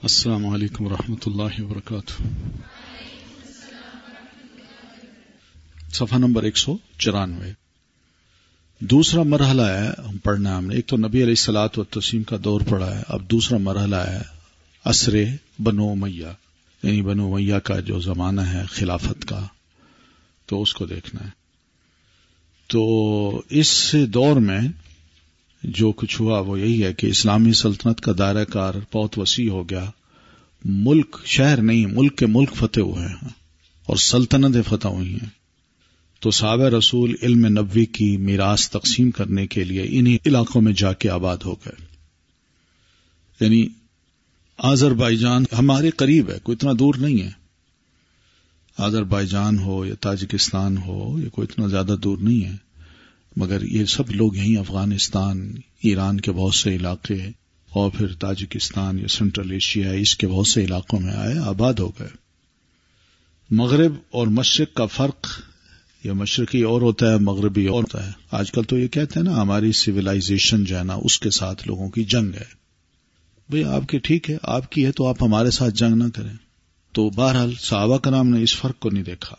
السلام علیکم ورحمۃ اللہ وبرکاتہ. صفحہ نمبر 194. دوسرا مرحلہ ہے پڑھنا ہم نے. ایک تو نبی علیہ الصلوۃ والتسلیم کا دور پڑھا ہے. اب دوسرا مرحلہ ہے عصر بنو امیہ، یعنی بنو امیہ کا جو زمانہ ہے خلافت کا، تو اس کو دیکھنا ہے. تو اس دور میں جو کچھ ہوا وہ یہی ہے کہ اسلامی سلطنت کا دائرہ کار بہت وسیع ہو گیا. ملک شہر نہیں، ملک کے ملک فتح ہوئے ہیں اور سلطنتیں فتح ہوئی ہیں. تو صحابہ رسول علم نبوی کی میراث تقسیم کرنے کے لیے انہی علاقوں میں جا کے آباد ہو گئے. یعنی آذربائیجان ہمارے قریب ہے، کوئی اتنا دور نہیں ہے. آذربائیجان ہو یا تاجکستان ہو، یہ کوئی اتنا زیادہ دور نہیں ہے، مگر یہ سب لوگ یہیں افغانستان، ایران کے بہت سے علاقے اور پھر تاجکستان یا سینٹرل ایشیا، اس کے بہت سے علاقوں میں آئے، آباد ہو گئے. مغرب اور مشرق کا فرق، یا مشرقی اور ہوتا ہے مغربی اور ہوتا ہے. آج کل تو یہ کہتے ہیں نا ہماری سویلائزیشن جو ہے نا اس کے ساتھ لوگوں کی جنگ ہے. بھئی آپ کی ٹھیک ہے، آپ کی ہے تو آپ ہمارے ساتھ جنگ نہ کریں. تو بہرحال صحابہ کرام نے اس فرق کو نہیں دیکھا.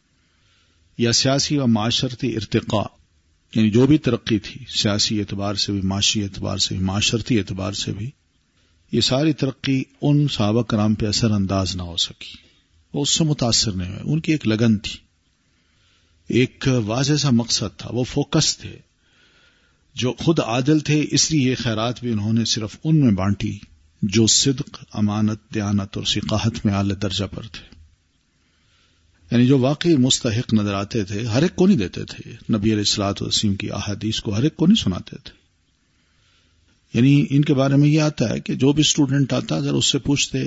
یا سیاسی و معاشرتی ارتقاء، یعنی جو بھی ترقی تھی سیاسی اعتبار سے بھی، معاشی اعتبار سے بھی، معاشرتی اعتبار سے بھی، یہ ساری ترقی ان صحابہ کرام پہ اثر انداز نہ ہو سکی. وہ اس سے متاثر نہیں ہوئے. ان کی ایک لگن تھی، ایک واضح سا مقصد تھا، وہ فوکس تھے. جو خود عادل تھے، اس لیے یہ خیرات بھی انہوں نے صرف ان میں بانٹی جو صدق، امانت، دیانت اور سقاحت میں اعلی درجہ پر تھے. یعنی جو واقعی مستحق نظر آتے تھے، ہر ایک کو نہیں دیتے تھے. نبی علیہ الصلوۃ والتسلیم کی احادیث کو ہر ایک کو نہیں سناتے تھے. یعنی ان کے بارے میں یہ آتا ہے کہ جو بھی اسٹوڈنٹ آتا اگر اس سے پوچھتے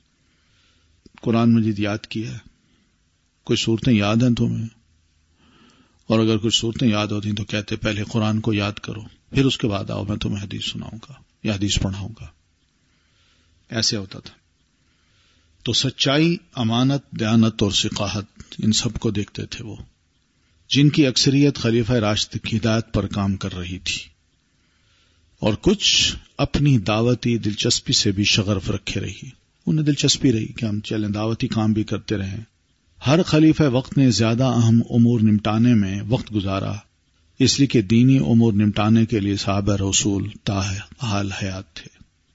قرآن مجید یاد کیا ہے، کوئی صورتیں یاد ہیں تمہیں، اور اگر کچھ صورتیں یاد ہوتی تو کہتے پہلے قرآن کو یاد کرو، پھر اس کے بعد آؤ میں تمہیں حدیث سناؤں گا یا حدیث پڑھاؤں گا. ایسے ہوتا تھا. تو سچائی، امانت، دیانت اور سقاحت، ان سب کو دیکھتے تھے وہ، جن کی اکثریت خلیفہ راشد کی ہدایت پر کام کر رہی تھی، اور کچھ اپنی دعوتی دلچسپی سے بھی شغف رکھے رہی. انہیں دلچسپی رہی کہ ہم چلیں دعوتی کام بھی کرتے رہیں. ہر خلیفہ وقت نے زیادہ اہم امور نمٹانے میں وقت گزارا، اس لیے کہ دینی امور نمٹانے کے لیے صحابہ رسول حال حیات تھے.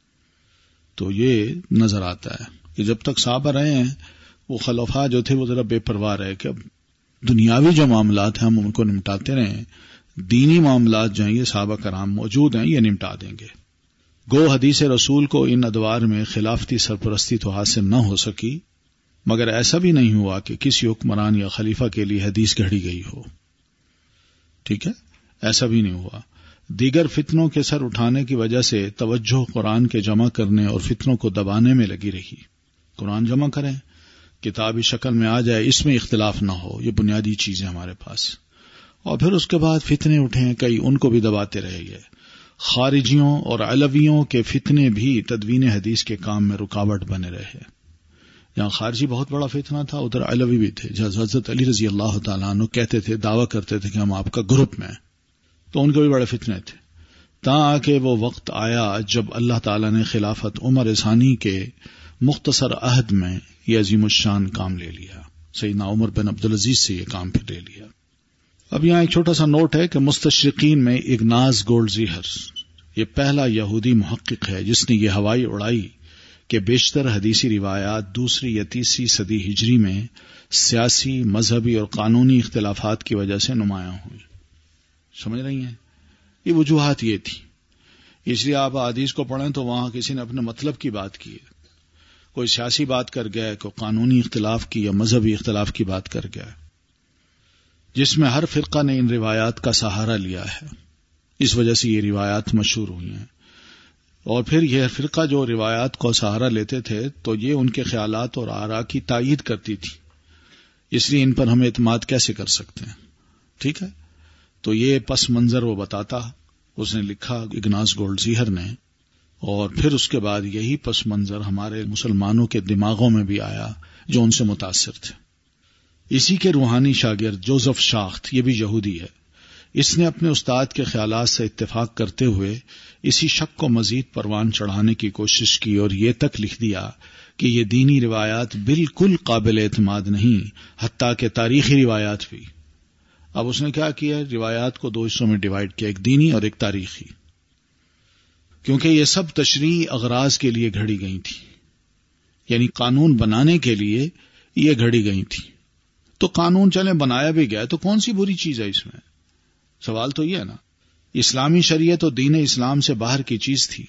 تو یہ نظر آتا ہے کہ جب تک صحابہ رہے ہیں وہ خلفاء جو تھے وہ ذرا بے پرواہ رہے کہ اب دنیاوی جو معاملات ہیں ہم ان کو نمٹاتے رہیں، دینی معاملات جو ہیں یہ صحابہ کرام موجود ہیں، یہ نمٹا دیں گے. گو حدیث رسول کو ان ادوار میں خلافتی سرپرستی تو حاصل نہ ہو سکی، مگر ایسا بھی نہیں ہوا کہ کسی حکمران یا خلیفہ کے لیے حدیث گھڑی گئی ہو. ٹھیک ہے، ایسا بھی نہیں ہوا. دیگر فتنوں کے سر اٹھانے کی وجہ سے توجہ قرآن کے جمع کرنے اور فتنوں کو دبانے میں لگی رہی. قرآن جمع کریں، کتابی شکل میں آ جائے، اس میں اختلاف نہ ہو، یہ بنیادی چیزیں ہمارے پاس. اور پھر اس کے بعد فتنے اٹھیں کئی، ان کو بھی دباتے رہے گئے. خارجیوں اور علویوں کے فتنے بھی تدوین حدیث کے کام میں رکاوٹ بنے رہے. یہاں خارجی بہت بڑا فتنہ تھا، ادھر علوی بھی تھے. حضرت علی رضی اللہ تعالیٰ عنہ کہتے تھے، دعویٰ کرتے تھے کہ ہم آپ کا گروپ میں ہیں، تو ان کے بھی بڑے فتنے تھے. آ کے وہ وقت آیا جب اللہ تعالیٰ نے خلافت عمر ثانی کے مختصر عہد میں یہ عظیم الشان کام لے لیا. سیدنا عمر بن عبدالعزیز سے یہ کام پھر لے لیا. اب یہاں ایک چھوٹا سا نوٹ ہے کہ مستشرقین میں اگناز گولڈزیہر یہ پہلا یہودی محقق ہے جس نے یہ ہوائے اڑائی کہ بیشتر حدیثی روایات دوسری یا تیسری صدی ہجری میں سیاسی، مذہبی اور قانونی اختلافات کی وجہ سے نمایاں ہوئی. سمجھ رہی ہیں؟ یہ وجوہات یہ تھی. اس لیے آپ حدیث کو پڑھیں تو وہاں کسی نے اپنے مطلب کی بات کی ہے، کوئی سیاسی بات کر گیا، کوئی قانونی اختلاف کی یا مذہبی اختلاف کی بات کر گیا، جس میں ہر فرقہ نے ان روایات کا سہارا لیا ہے. اس وجہ سے یہ روایات مشہور ہوئی ہیں. اور پھر یہ فرقہ جو روایات کو سہارا لیتے تھے تو یہ ان کے خیالات اور آراء کی تائید کرتی تھی، اس لیے ان پر ہم اعتماد کیسے کر سکتے ہیں. ٹھیک ہے، تو یہ پس منظر وہ بتاتا، اس نے لکھا اگناز گولڈزیہر نے، اور پھر اس کے بعد یہی پس منظر ہمارے مسلمانوں کے دماغوں میں بھی آیا جو ان سے متاثر تھے. اسی کے روحانی شاگرد جوزف شاخت، یہ بھی یہودی ہے، اس نے اپنے استاد کے خیالات سے اتفاق کرتے ہوئے اسی شک کو مزید پروان چڑھانے کی کوشش کی اور یہ تک لکھ دیا کہ یہ دینی روایات بالکل قابل اعتماد نہیں، حتیٰ کہ تاریخی روایات بھی۔ اب اس نے کیا کیا؟ روایات کو دو حصوں میں ڈیوائیڈ کیا، ایک دینی اور ایک تاریخی، کیونکہ یہ سب تشریعی اغراض کے لیے گھڑی گئی تھی، یعنی قانون بنانے کے لیے یہ گھڑی گئی تھی۔ تو قانون چلے بنایا بھی گیا تو کون سی بری چیز ہے اس میں؟ سوال تو یہ ہے نا۔ اسلامی شریعت اور دین اسلام سے باہر کی چیز تھی،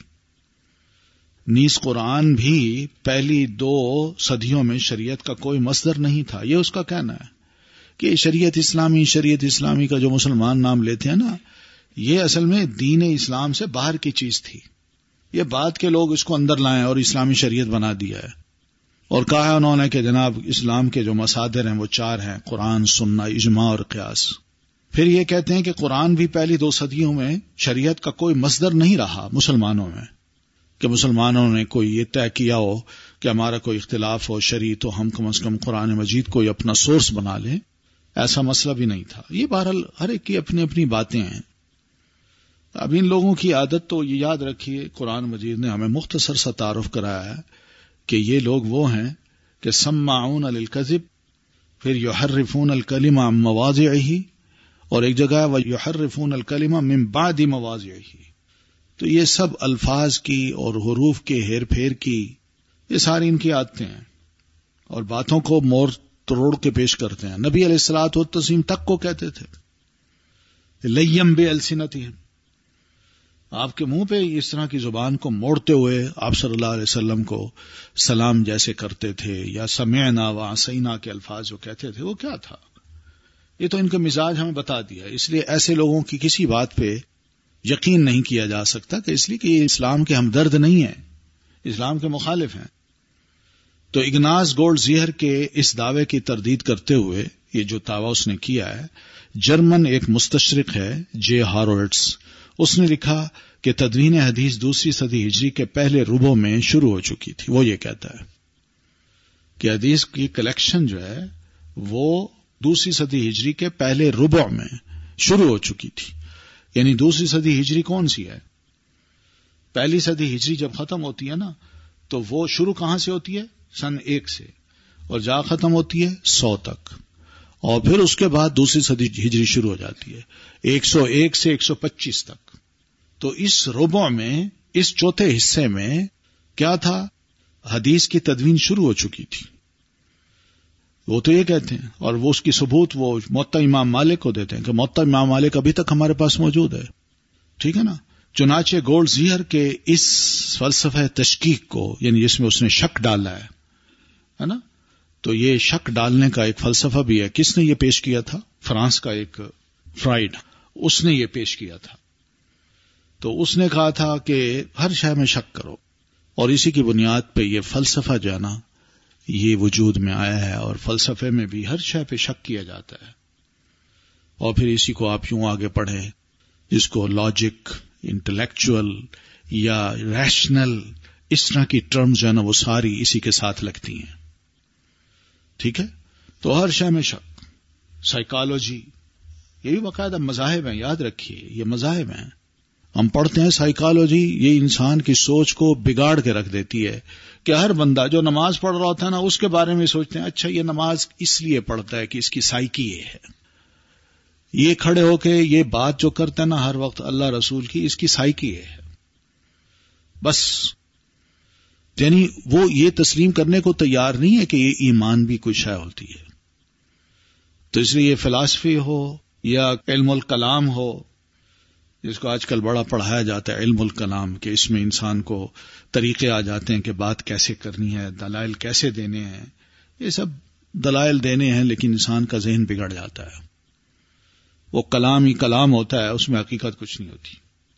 نیز قرآن بھی پہلی 2 صدیوں میں شریعت کا کوئی مصدر نہیں تھا۔ یہ اس کا کہنا ہے کہ شریعت اسلامی کا جو مسلمان نام لیتے ہیں نا، یہ اصل میں دین اسلام سے باہر کی چیز تھی۔ یہ بعد کے لوگ اس کو اندر لائیں اور اسلامی شریعت بنا دیا ہے، اور کہا ہے انہوں نے کہ جناب اسلام کے جو مصادر ہیں وہ 4 ہیں، قرآن، سنہ، اجماع اور قیاس۔ پھر یہ کہتے ہیں کہ قرآن بھی پہلی 2 صدیوں میں شریعت کا کوئی مصدر نہیں رہا مسلمانوں میں، کہ مسلمانوں نے کوئی یہ طے کیا ہو کہ ہمارا کوئی اختلاف ہو شرعی تو ہم کم از کم قرآن مجید کو اپنا سورس بنا لیں، ایسا مسئلہ بھی نہیں تھا۔ یہ بہرحال ہر ایک کی اپنی اپنی باتیں ہیں۔ اب ان لوگوں کی عادت تو یہ یاد رکھیے، قرآن مجید نے ہمیں مختصر سا تعارف کرایا ہے کہ یہ لوگ وہ ہیں کہ سماعون للکذب، پھر یحرفون الکلمہ عن مواضعہ، اور ایک جگہ وَيُحَرِّفُونَ الْكَلِمَ مِن بَعْدِ مَوَاضِعِهِ۔ تو یہ سب الفاظ کی اور حروف کے ہیر پھیر کی، یہ ساری ان کی عادتیں ہیں، اور باتوں کو موڑ توڑ کے پیش کرتے ہیں۔ نبی علیہ الصلوۃ والتسلیم تک کو کہتے تھے لیم بِأَلْسِنَتِهِمْ، آپ کے منہ پہ اس طرح کی زبان کو موڑتے ہوئے آپ صلی اللہ علیہ وسلم کو سلام جیسے کرتے تھے، یا سمعنا وعصینا کے الفاظ جو کہتے تھے وہ کیا تھا؟ یہ تو ان کا مزاج ہمیں بتا دیا، اس لیے ایسے لوگوں کی کسی بات پہ یقین نہیں کیا جا سکتا، کہ اس لیے کہ یہ اسلام کے ہمدرد نہیں ہیں، اسلام کے مخالف ہیں۔ تو اگناس گولڈ زیہر کے اس دعوے کی تردید کرتے ہوئے یہ جو دعویٰ اس نے کیا ہے، جرمن ایک مستشرق ہے جے ہاروڈز، اس نے لکھا کہ تدوین حدیث 2 صدی ہجری کے پہلے ربع میں شروع ہو چکی تھی۔ وہ یہ کہتا ہے کہ حدیث کی کلیکشن جو ہے وہ 2 صدی ہجری کے پہلے ربع میں شروع ہو چکی تھی۔ یعنی 2 صدی ہجری کون سی ہے؟ پہلی صدی ہجری جب ختم ہوتی ہے نا، تو وہ شروع کہاں سے ہوتی ہے؟ سن 1 سے، اور جا ختم ہوتی ہے 100 تک، اور پھر اس کے بعد 2 صدی ہجری شروع ہو جاتی ہے 101 سے 125 تک۔ تو اس ربع میں، اس چوتھے حصے میں کیا تھا؟ حدیث کی تدوین شروع ہو چکی تھی۔ وہ تو یہ کہتے ہیں، اور وہ اس کی ثبوت وہ موطا امام مالک کو دیتے ہیں کہ موطا امام مالک ابھی تک ہمارے پاس موجود ہے، ٹھیک ہے نا۔ چنانچہ گولڈ زیہر کے اس فلسفہ تشکیک کو، یعنی جس میں اس نے شک ڈالا ہے نا، تو یہ شک ڈالنے کا ایک فلسفہ بھی ہے۔ کس نے یہ پیش کیا تھا؟ فرانس کا ایک فرائڈ، اس نے یہ پیش کیا تھا۔ تو اس نے کہا تھا کہ ہر شے میں شک کرو، اور اسی کی بنیاد پہ یہ فلسفہ جو ہے نا یہ وجود میں آیا ہے، اور فلسفے میں بھی ہر شے پہ شک کیا جاتا ہے، اور پھر اسی کو آپ یوں آگے پڑھیں، جس کو لاجک، انٹلیکچول یا ریشنل، اس طرح کی ٹرمز جو ہے نا وہ ساری اسی کے ساتھ لگتی ہیں، ٹھیک ہے۔ تو ہر شے میں شک۔ سائیکالوجی، یہ بھی باقاعدہ مذاہب ہیں، یاد رکھیے یہ مذاہب ہیں۔ ہم پڑھتے ہیں سائیکالوجی، یہ انسان کی سوچ کو بگاڑ کے رکھ دیتی ہے، کہ ہر بندہ جو نماز پڑھ رہا ہوتا ہے نا اس کے بارے میں سوچتے ہیں اچھا یہ نماز اس لیے پڑھتا ہے کہ اس کی سائیکی یہ ہے، یہ کھڑے ہو کے یہ بات جو کرتا ہے نا ہر وقت اللہ رسول کی، اس کی سائیکی یہ ہے، بس۔ یعنی وہ یہ تسلیم کرنے کو تیار نہیں ہے کہ یہ ایمان بھی کوئی شے ہوتی ہے۔ تو اس لیے یہ فلسفی ہو یا علم الکلام ہو، جس کو آج کل بڑا پڑھایا جاتا ہے علم الکلام، کہ اس میں انسان کو طریقے آ جاتے ہیں کہ بات کیسے کرنی ہے، دلائل کیسے دینے ہیں، یہ سب دلائل دینے ہیں، لیکن انسان کا ذہن بگڑ جاتا ہے۔ وہ کلام ہی کلام ہوتا ہے، اس میں حقیقت کچھ نہیں ہوتی۔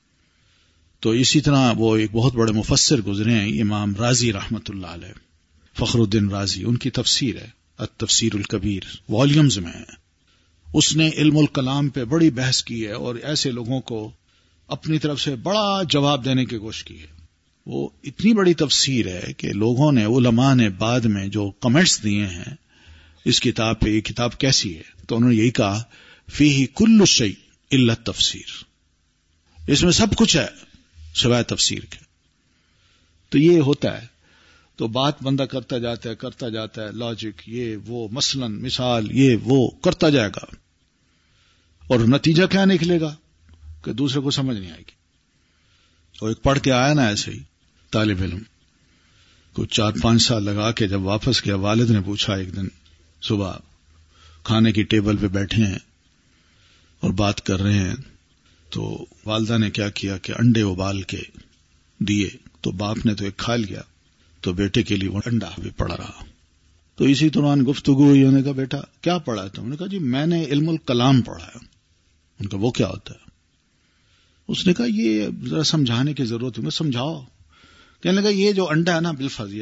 تو اسی طرح وہ ایک بہت بڑے مفسر گزرے ہیں، امام رازی رحمت اللہ علیہ، فخر الدین رازی، ان کی تفسیر ہے التفسیر الکبیر، والیومز میں ہے۔ اس نے علم الکلام پہ بڑی بحث کی ہے، اور ایسے لوگوں کو اپنی طرف سے بڑا جواب دینے کی کوشش کی ہے۔ وہ اتنی بڑی تفسیر ہے کہ لوگوں نے، علماء نے بعد میں جو کمنٹس دیے ہیں اس کتاب پہ، یہ کتاب کیسی ہے، تو انہوں نے یہی کہا فیہ کل شیء الا تفسیر، اس میں سب کچھ ہے سوائے تفسیر کے. تو یہ ہوتا ہے، تو بات بندہ کرتا جاتا ہے لاجک یہ وہ مثال یہ وہ کرتا جائے گا، اور نتیجہ کیا نکلے گا کہ دوسرے کو سمجھ نہیں آئے گی. اور ایک پڑھ کے آیا نا ایسے ہی طالب علم کچھ 4-5 سال لگا کے جب واپس گیا، والد نے پوچھا ایک دن صبح کھانے کی ٹیبل پہ بیٹھے ہیں اور بات کر رہے ہیں، تو والدہ نے کیا کیا کہ انڈے ابال کے دیے، تو باپ نے تو ایک کھا لیا، تو بیٹے کے لیے وہ انڈا بھی پڑا رہا. تو اسی دوران گفتگو ہوئی، انہوں نے کہا بیٹا کیا پڑھا ہے تم نے؟ کہا جی میں نے علم الکلام پڑھا ہے. ان کا وہ کیا ہوتا ہے؟ اس نے کہا یہ ذرا سمجھانے کی ضرورت ہے. سمجھاؤ. کہنے لگا یہ جو انڈا ہے نا بالفرض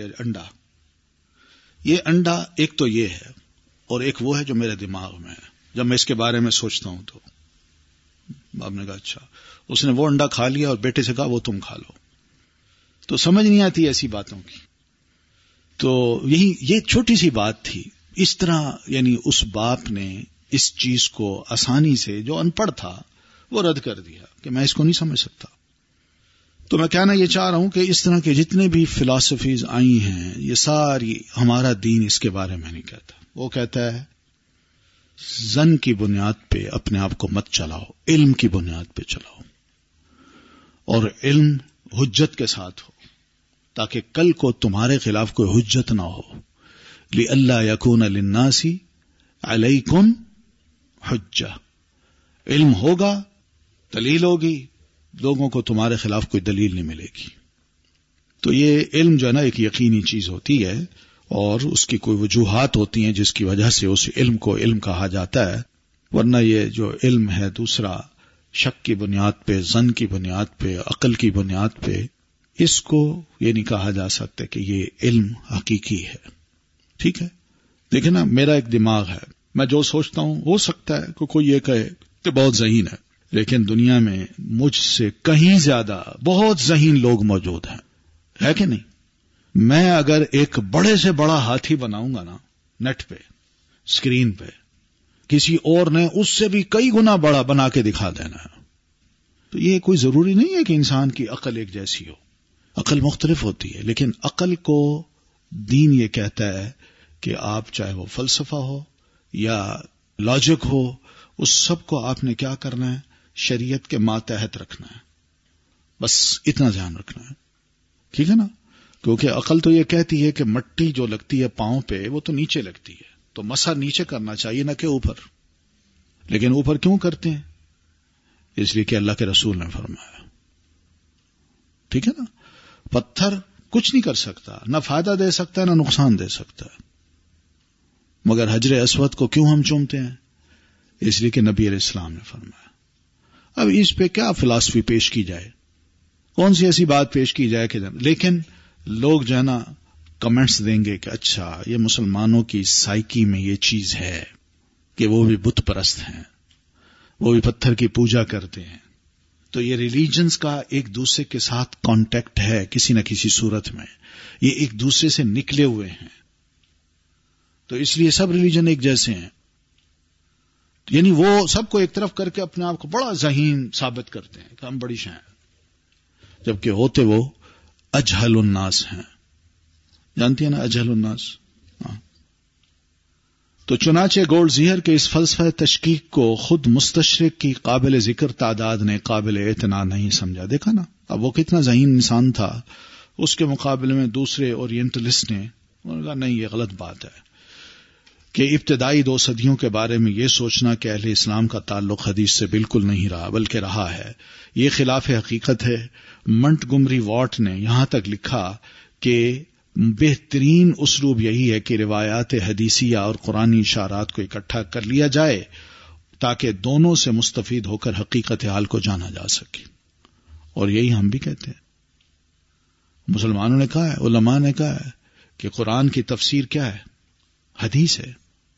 یہ انڈا ایک تو یہ ہے اور ایک وہ ہے جو میرے دماغ میں ہے جب میں اس کے بارے میں سوچتا ہوں. تو باپ نے کہا اچھا. اس نے وہ انڈا کھا لیا اور بیٹے سے کہا وہ تم کھا لو. تو سمجھ نہیں آتی ایسی باتوں کی. تو یہ چھوٹی سی بات تھی. اس طرح یعنی اس باپ نے اس چیز کو آسانی سے جو ان پڑھ تھا وہ رد کر دیا کہ میں اس کو نہیں سمجھ سکتا. تو میں کہنا یہ چاہ رہا ہوں کہ اس طرح کے جتنے بھی فلاسفیز آئی ہیں یہ ساری ہمارا دین اس کے بارے میں نہیں کہتا. وہ کہتا ہے زن کی بنیاد پہ اپنے آپ کو مت چلاؤ، علم کی بنیاد پہ چلاؤ، اور علم حجت کے ساتھ ہو تاکہ کل کو تمہارے خلاف کوئی حجت نہ ہو. لِأَلَّا يَكُونَ لِلنَّاسِ عَلَيْكُمْ حُجَّةٌ. علم ہوگا، دلیل ہوگی، لوگوں کو تمہارے خلاف کوئی دلیل نہیں ملے گی. تو یہ علم جو ہے نا ایک یقینی چیز ہوتی ہے اور اس کی کوئی وجوہات ہوتی ہیں جس کی وجہ سے اس علم کو علم کہا جاتا ہے. ورنہ یہ جو علم ہے دوسرا شک کی بنیاد پہ، ظن کی بنیاد پہ، عقل کی بنیاد پہ، اس کو یہ نہیں کہا جا سکتا کہ یہ علم حقیقی ہے. ٹھیک ہے، دیکھیں نا میرا ایک دماغ ہے، میں جو سوچتا ہوں ہو سکتا ہے کہ کوئی یہ کہے کہ بہت ذہین ہے، لیکن دنیا میں مجھ سے کہیں زیادہ بہت ذہین لوگ موجود ہیں، ہے کہ نہیں؟ میں اگر ایک بڑے سے بڑا ہاتھی بناؤں گا نا نیٹ پہ اسکرین پہ، کسی اور نے اس سے بھی کئی گنا بڑا بنا کے دکھا دینا ہے. تو یہ کوئی ضروری نہیں ہے کہ انسان کی عقل ایک جیسی ہو، عقل مختلف ہوتی ہے. لیکن عقل کو دین یہ کہتا ہے کہ آپ چاہے وہ فلسفہ ہو یا لاجک ہو، اس سب کو آپ نے کیا کرنا ہے؟ شریعت کے ماتحت رکھنا ہے. بس اتنا دھیان رکھنا ہے. ٹھیک ہے نا؟ کیونکہ عقل تو یہ کہتی ہے کہ مٹی جو لگتی ہے پاؤں پہ وہ تو نیچے لگتی ہے، تو مسا نیچے کرنا چاہیے نہ کہ اوپر. لیکن اوپر کیوں کرتے ہیں؟ اس لیے کہ اللہ کے رسول نے فرمایا. ٹھیک ہے نا؟ پتھر کچھ نہیں کر سکتا، نہ فائدہ دے سکتا ہے نہ نقصان دے سکتا ہے، مگر حجر اسود کو کیوں ہم چومتے ہیں؟ اس لیے کہ نبی علیہ السلام نے فرمایا. اب اس پہ کیا فلسفی پیش کی جائے، کون سی ایسی بات پیش کی جائے کہ لیکن لوگ جو ہے نا کمنٹس دیں گے کہ اچھا یہ مسلمانوں کی سائیکی میں یہ چیز ہے کہ وہ بھی بت پرست ہیں، وہ بھی پتھر کی پوجا کرتے ہیں. تو یہ ریلیجنز کا ایک دوسرے کے ساتھ کانٹیکٹ ہے کسی نہ کسی صورت میں، یہ ایک دوسرے سے نکلے ہوئے ہیں. تو اس لیے سب ریلیجن ایک جیسے ہیں، یعنی وہ سب کو ایک طرف کر کے اپنے آپ کو بڑا ذہین ثابت کرتے ہیں کہ ہم بڑی شان ہیں، جبکہ ہوتے وہ اجہل الناس ہیں. جانتی ہیں نا اجہل الناس؟ ہاں. تو چنانچہ گولڈ زیہر کے اس فلسفہ تشکیک کو خود مستشرق کی قابل ذکر تعداد نے قابل اعتنا نہیں سمجھا. دیکھا نا اب وہ کتنا ذہین انسان تھا، اس کے مقابلے میں دوسرے اورینٹلسٹ نے انہوں نے کہا نہیں یہ غلط بات ہے کہ ابتدائی 2 صدیوں کے بارے میں یہ سوچنا کہ اہل اسلام کا تعلق حدیث سے بالکل نہیں رہا بلکہ رہا ہے، یہ خلاف حقیقت ہے. منٹگمری واٹ نے یہاں تک لکھا کہ بہترین اسلوب یہی ہے کہ روایات حدیثیہ اور قرآنی اشارات کو اکٹھا کر لیا جائے تاکہ دونوں سے مستفید ہو کر حقیقت حال کو جانا جا سکے. اور یہی ہم بھی کہتے ہیں. مسلمانوں نے کہا ہے، علماء نے کہا ہے کہ قرآن کی تفسیر کیا ہے؟ حدیث ہے.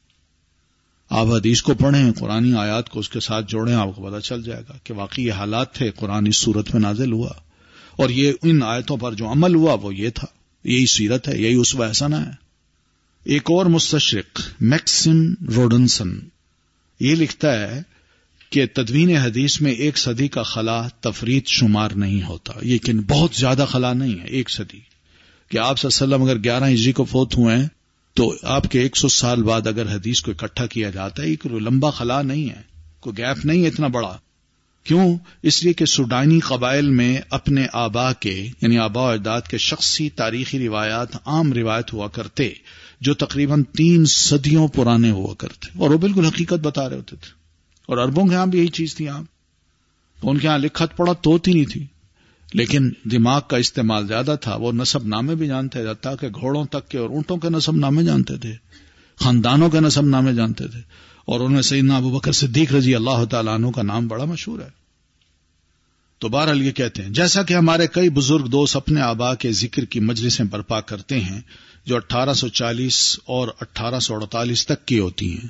آپ حدیث کو پڑھیں، قرآنی آیات کو اس کے ساتھ جوڑیں، آپ کو پتہ چل جائے گا کہ واقعی یہ حالات تھے، قرآن اس صورت میں نازل ہوا اور یہ ان آیتوں پر جو عمل ہوا وہ یہ تھا، یہی سیرت ہے، یہی اسوہ حسنہ ہے. ایک اور مستشرق میکسم روڈنسن یہ لکھتا ہے کہ تدوین حدیث میں 1 صدی کا خلا تفرید شمار نہیں ہوتا، لیکن بہت زیادہ خلا نہیں ہے 1 صدی، کہ آپ صلی اللہ علیہ وسلم اگر 11 ہجری کو فوت ہوئے ہیں تو آپ کے 100 سال بعد اگر حدیث کو اکٹھا کیا جاتا ہے، یہ کوئی لمبا خلا نہیں ہے، کوئی گیپ نہیں ہے اتنا بڑا. کیوں؟ اس لیے کہ سوڈانی قبائل میں اپنے آبا کے یعنی آبا و اجداد کے شخصی تاریخی روایات عام روایت ہوا کرتے جو تقریباً 3 صدیوں پرانے ہوا کرتے، اور وہ بالکل حقیقت بتا رہے ہوتے تھے. اور عربوں کے ہاں بھی یہی چیز تھی عام، ان کے ہاں لکھت پڑھت تو ہوتی نہیں تھی، لیکن دماغ کا استعمال زیادہ تھا. وہ نسب نامے بھی جانتے تھے، تاکہ گھوڑوں تک کے اور اونٹوں کے نسب نامے جانتے تھے، خاندانوں کے نسب نامے جانتے تھے. اور انہوں نے سیدنا ابو بکر صدیق رضی اللہ تعالیٰ عنہ کا نام بڑا مشہور ہے. تو بہرحال یہ کہتے ہیں جیسا کہ ہمارے کئی بزرگ دوست اپنے آبا کے ذکر کی مجلسیں برپا کرتے ہیں جو 1840 اور 1848 تک کی ہوتی ہیں،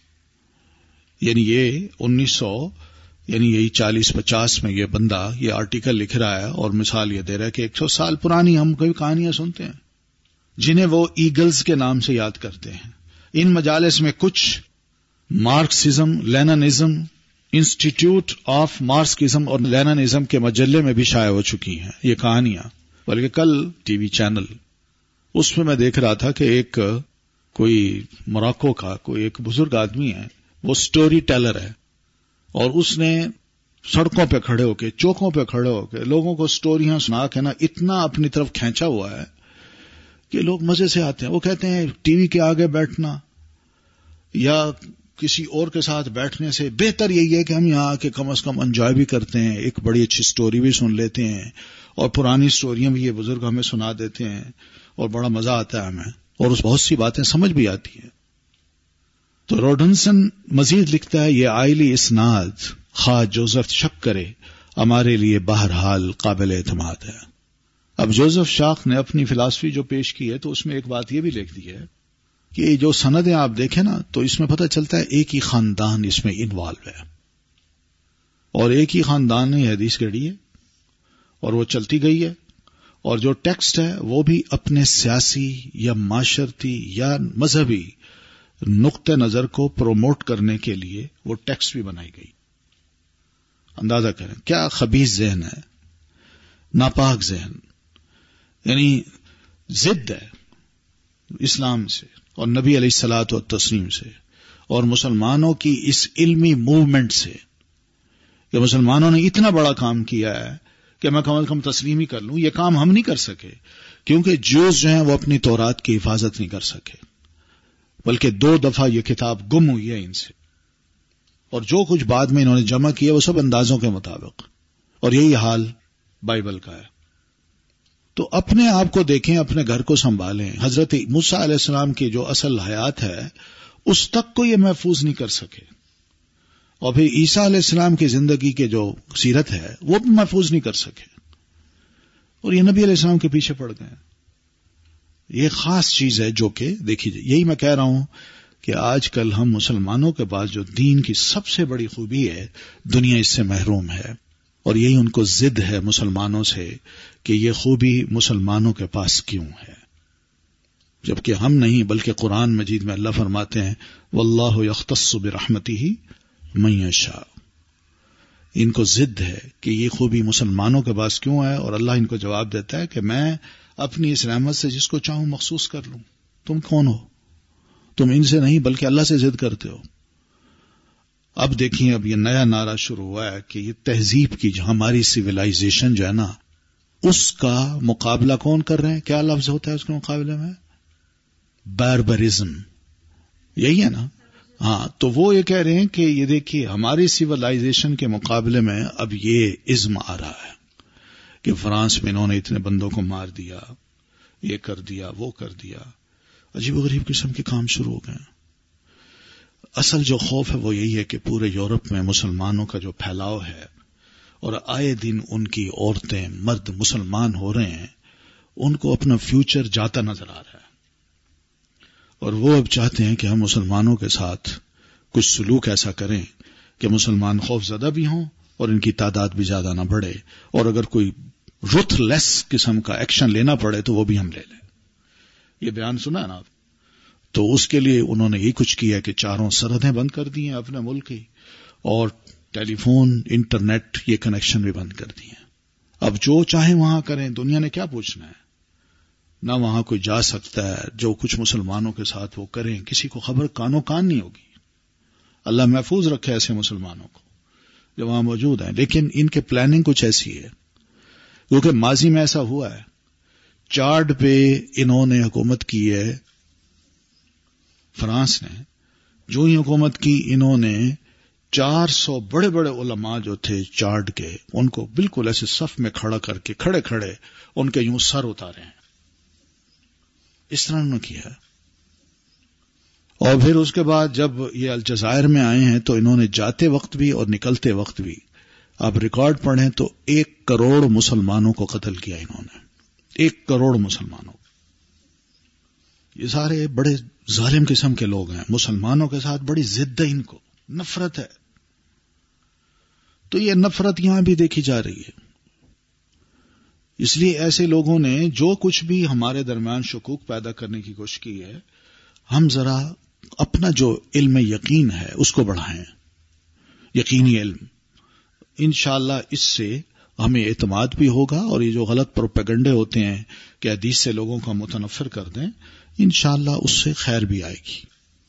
یعنی یہ 1900 یعنی یہی 40-50 میں یہ بندہ یہ آرٹیکل لکھ رہا ہے اور مثال یہ دے رہا ہے کہ 100 سال پرانی ہم کوئی کہانیاں سنتے ہیں جنہیں وہ ایگلز کے نام سے یاد کرتے ہیں. ان مجالس میں کچھ Marxism, Leninism, institute of Marxism اور لیننزم کے مجلے میں بھی شائع ہو چکی ہیں یہ کہانیاں. بلکہ کل ٹی وی چینل اس میں دیکھ رہا تھا کہ ایک کوئی موراکو کا کوئی ایک بزرگ آدمی ہے، وہ سٹوری ٹیلر ہے، اور اس نے سڑکوں پہ کھڑے ہو کے چوکوں پہ کھڑے ہو کے لوگوں کو سٹوریاں سنا کے نا اتنا اپنی طرف کھینچا ہوا ہے کہ لوگ مزے سے آتے ہیں. وہ کہتے ہیں ٹی وی کے آگے بیٹھنا یا کسی اور کے ساتھ بیٹھنے سے بہتر یہی ہے کہ ہم یہاں آ کے کم از کم انجوائے بھی کرتے ہیں، ایک بڑی اچھی سٹوری بھی سن لیتے ہیں، اور پرانی سٹوریاں بھی یہ بزرگ ہمیں سنا دیتے ہیں اور بڑا مزہ آتا ہے ہمیں، اور اس بہت سی باتیں سمجھ بھی آتی ہیں. تو روڈنسن مزید لکھتا ہے یہ آئلی اسناد خواہ جوزف شک کرے ہمارے لیے بہرحال قابل اعتماد ہے. اب جوزف شاک نے اپنی فلسفی جو پیش کی ہے تو اس میں ایک بات یہ بھی لکھ دی ہے کہ جو سندیں آپ دیکھیں نا تو اس میں پتہ چلتا ہے ایک ہی خاندان اس میں انوالو ہے، اور ایک ہی خاندان نے حدیث گڑھی ہے اور وہ چلتی گئی ہے، اور جو ٹیکسٹ ہے وہ بھی اپنے سیاسی یا معاشرتی یا مذہبی نقطہ نظر کو پروموٹ کرنے کے لیے وہ ٹیکسٹ بھی بنائی گئی. اندازہ کریں کیا خبیث ذہن ہے، ناپاک ذہن، یعنی ضد ہے اسلام سے اور نبی علیہ الصلوۃ والتسلیم سے اور مسلمانوں کی اس علمی موومنٹ سے کہ مسلمانوں نے اتنا بڑا کام کیا ہے کہ میں کم از کم تسلیم ہی کر لوں. یہ کام ہم نہیں کر سکے کیونکہ جوز جو ہیں وہ اپنی تورات کی حفاظت نہیں کر سکے، بلکہ 2 دفعہ یہ کتاب گم ہوئی ہے ان سے، اور جو کچھ بعد میں انہوں نے جمع کیا وہ سب اندازوں کے مطابق، اور یہی حال بائبل کا ہے. تو اپنے آپ کو دیکھیں، اپنے گھر کو سنبھالیں. حضرت موسیٰ علیہ السلام کی جو اصل حیات ہے اس تک کو یہ محفوظ نہیں کر سکے، اور پھر عیسیٰ علیہ السلام کی زندگی کے جو سیرت ہے وہ بھی محفوظ نہیں کر سکے، اور یہ نبی علیہ السلام کے پیچھے پڑ گئے. یہ خاص چیز ہے جو کہ دیکھی جائے. یہی میں کہہ رہا ہوں کہ آج کل ہم مسلمانوں کے پاس جو دین کی سب سے بڑی خوبی ہے دنیا اس سے محروم ہے، اور یہی ان کو ضد ہے مسلمانوں سے کہ یہ خوبی مسلمانوں کے پاس کیوں ہے، جبکہ ہم نہیں بلکہ قرآن مجید میں اللہ فرماتے ہیں واللہ یختص برحمتہ من یشاء. ان کو ضد ہے کہ یہ خوبی مسلمانوں کے پاس کیوں ہے، اور اللہ ان کو جواب دیتا ہے کہ میں اپنی اس رحمت سے جس کو چاہوں مخصوص کر لوں. تم کون ہو؟ تم ان سے نہیں بلکہ اللہ سے ضد کرتے ہو. اب دیکھیں اب یہ نیا نعرہ شروع ہوا ہے کہ یہ تہذیب کی جو ہماری سویلائزیشن جو ہے نا اس کا مقابلہ کون کر رہے ہیں؟ کیا لفظ ہوتا ہے اس کے مقابلے میں؟ باربرزم. یہی ہے نا؟ ہاں. تو وہ یہ کہہ رہے ہیں کہ یہ دیکھیے ہماری سویلائزیشن کے مقابلے میں اب یہ ازم آ رہا ہے کہ فرانس میں انہوں نے اتنے بندوں کو مار دیا، یہ کر دیا، وہ کر دیا، عجیب و غریب قسم کے کام شروع ہو گئے. اصل جو خوف ہے وہ یہی ہے کہ پورے یورپ میں مسلمانوں کا جو پھیلاؤ ہے اور آئے دن ان کی عورتیں مرد مسلمان ہو رہے ہیں، ان کو اپنا فیوچر جاتا نظر آ رہا ہے، اور وہ اب چاہتے ہیں کہ ہم مسلمانوں کے ساتھ کچھ سلوک ایسا کریں کہ مسلمان خوف زدہ بھی ہوں اور ان کی تعداد بھی زیادہ نہ بڑھے، اور اگر کوئی رتھ لیس قسم کا ایکشن لینا پڑے تو وہ بھی ہم لے لیں. یہ بیان سنا ہے نا آپ؟ تو اس کے لیے انہوں نے یہی کچھ کیا کہ 4 سرحدیں بند کر دی ہیں اپنے ملک کی، اور ٹیلی فون، انٹرنیٹ، یہ کنیکشن بھی بند کر دیے. اب جو چاہیں وہاں کریں، دنیا نے کیا پوچھنا ہے؟ نہ وہاں کوئی جا سکتا ہے. جو کچھ مسلمانوں کے ساتھ وہ کریں، کسی کو خبر کانوں کان نہیں ہوگی. اللہ محفوظ رکھے ایسے مسلمانوں کو جو وہاں موجود ہیں. لیکن ان کے پلاننگ کچھ ایسی ہے، کیونکہ ماضی میں ایسا ہوا ہے. چارڈ پہ انہوں نے حکومت کی ہے، فرانس نے. جو ہی حکومت کی، انہوں نے 400 بڑے بڑے علماء جو تھے چارڈ کے، ان کو بالکل ایسے صف میں کھڑا کر کے کھڑے کھڑے ان کے یوں سر اتارے ہیں. اس طرح انہوں نے کیا. اور پھر اس کے بعد جب یہ الجزائر میں آئے ہیں تو انہوں نے جاتے وقت بھی اور نکلتے وقت بھی، آپ ریکارڈ پڑھیں تو 1 کروڑ مسلمانوں کو قتل کیا انہوں نے. 1 کروڑ مسلمانوں. یہ سارے بڑے ظالم قسم کے لوگ ہیں. مسلمانوں کے ساتھ بڑی ضد ہے، ان کو نفرت ہے. تو یہ نفرت یہاں بھی دیکھی جا رہی ہے. اس لیے ایسے لوگوں نے جو کچھ بھی ہمارے درمیان شکوک پیدا کرنے کی کوشش کی ہے، ہم ذرا اپنا جو علم یقین ہے اس کو بڑھائیں. یقینی علم، انشاءاللہ اس سے ہمیں اعتماد بھی ہوگا، اور یہ جو غلط پروپیگنڈے ہوتے ہیں کہ حدیث سے لوگوں کو متنفر کر دیں، انشاءاللہ اس سے خیر بھی آئے گی.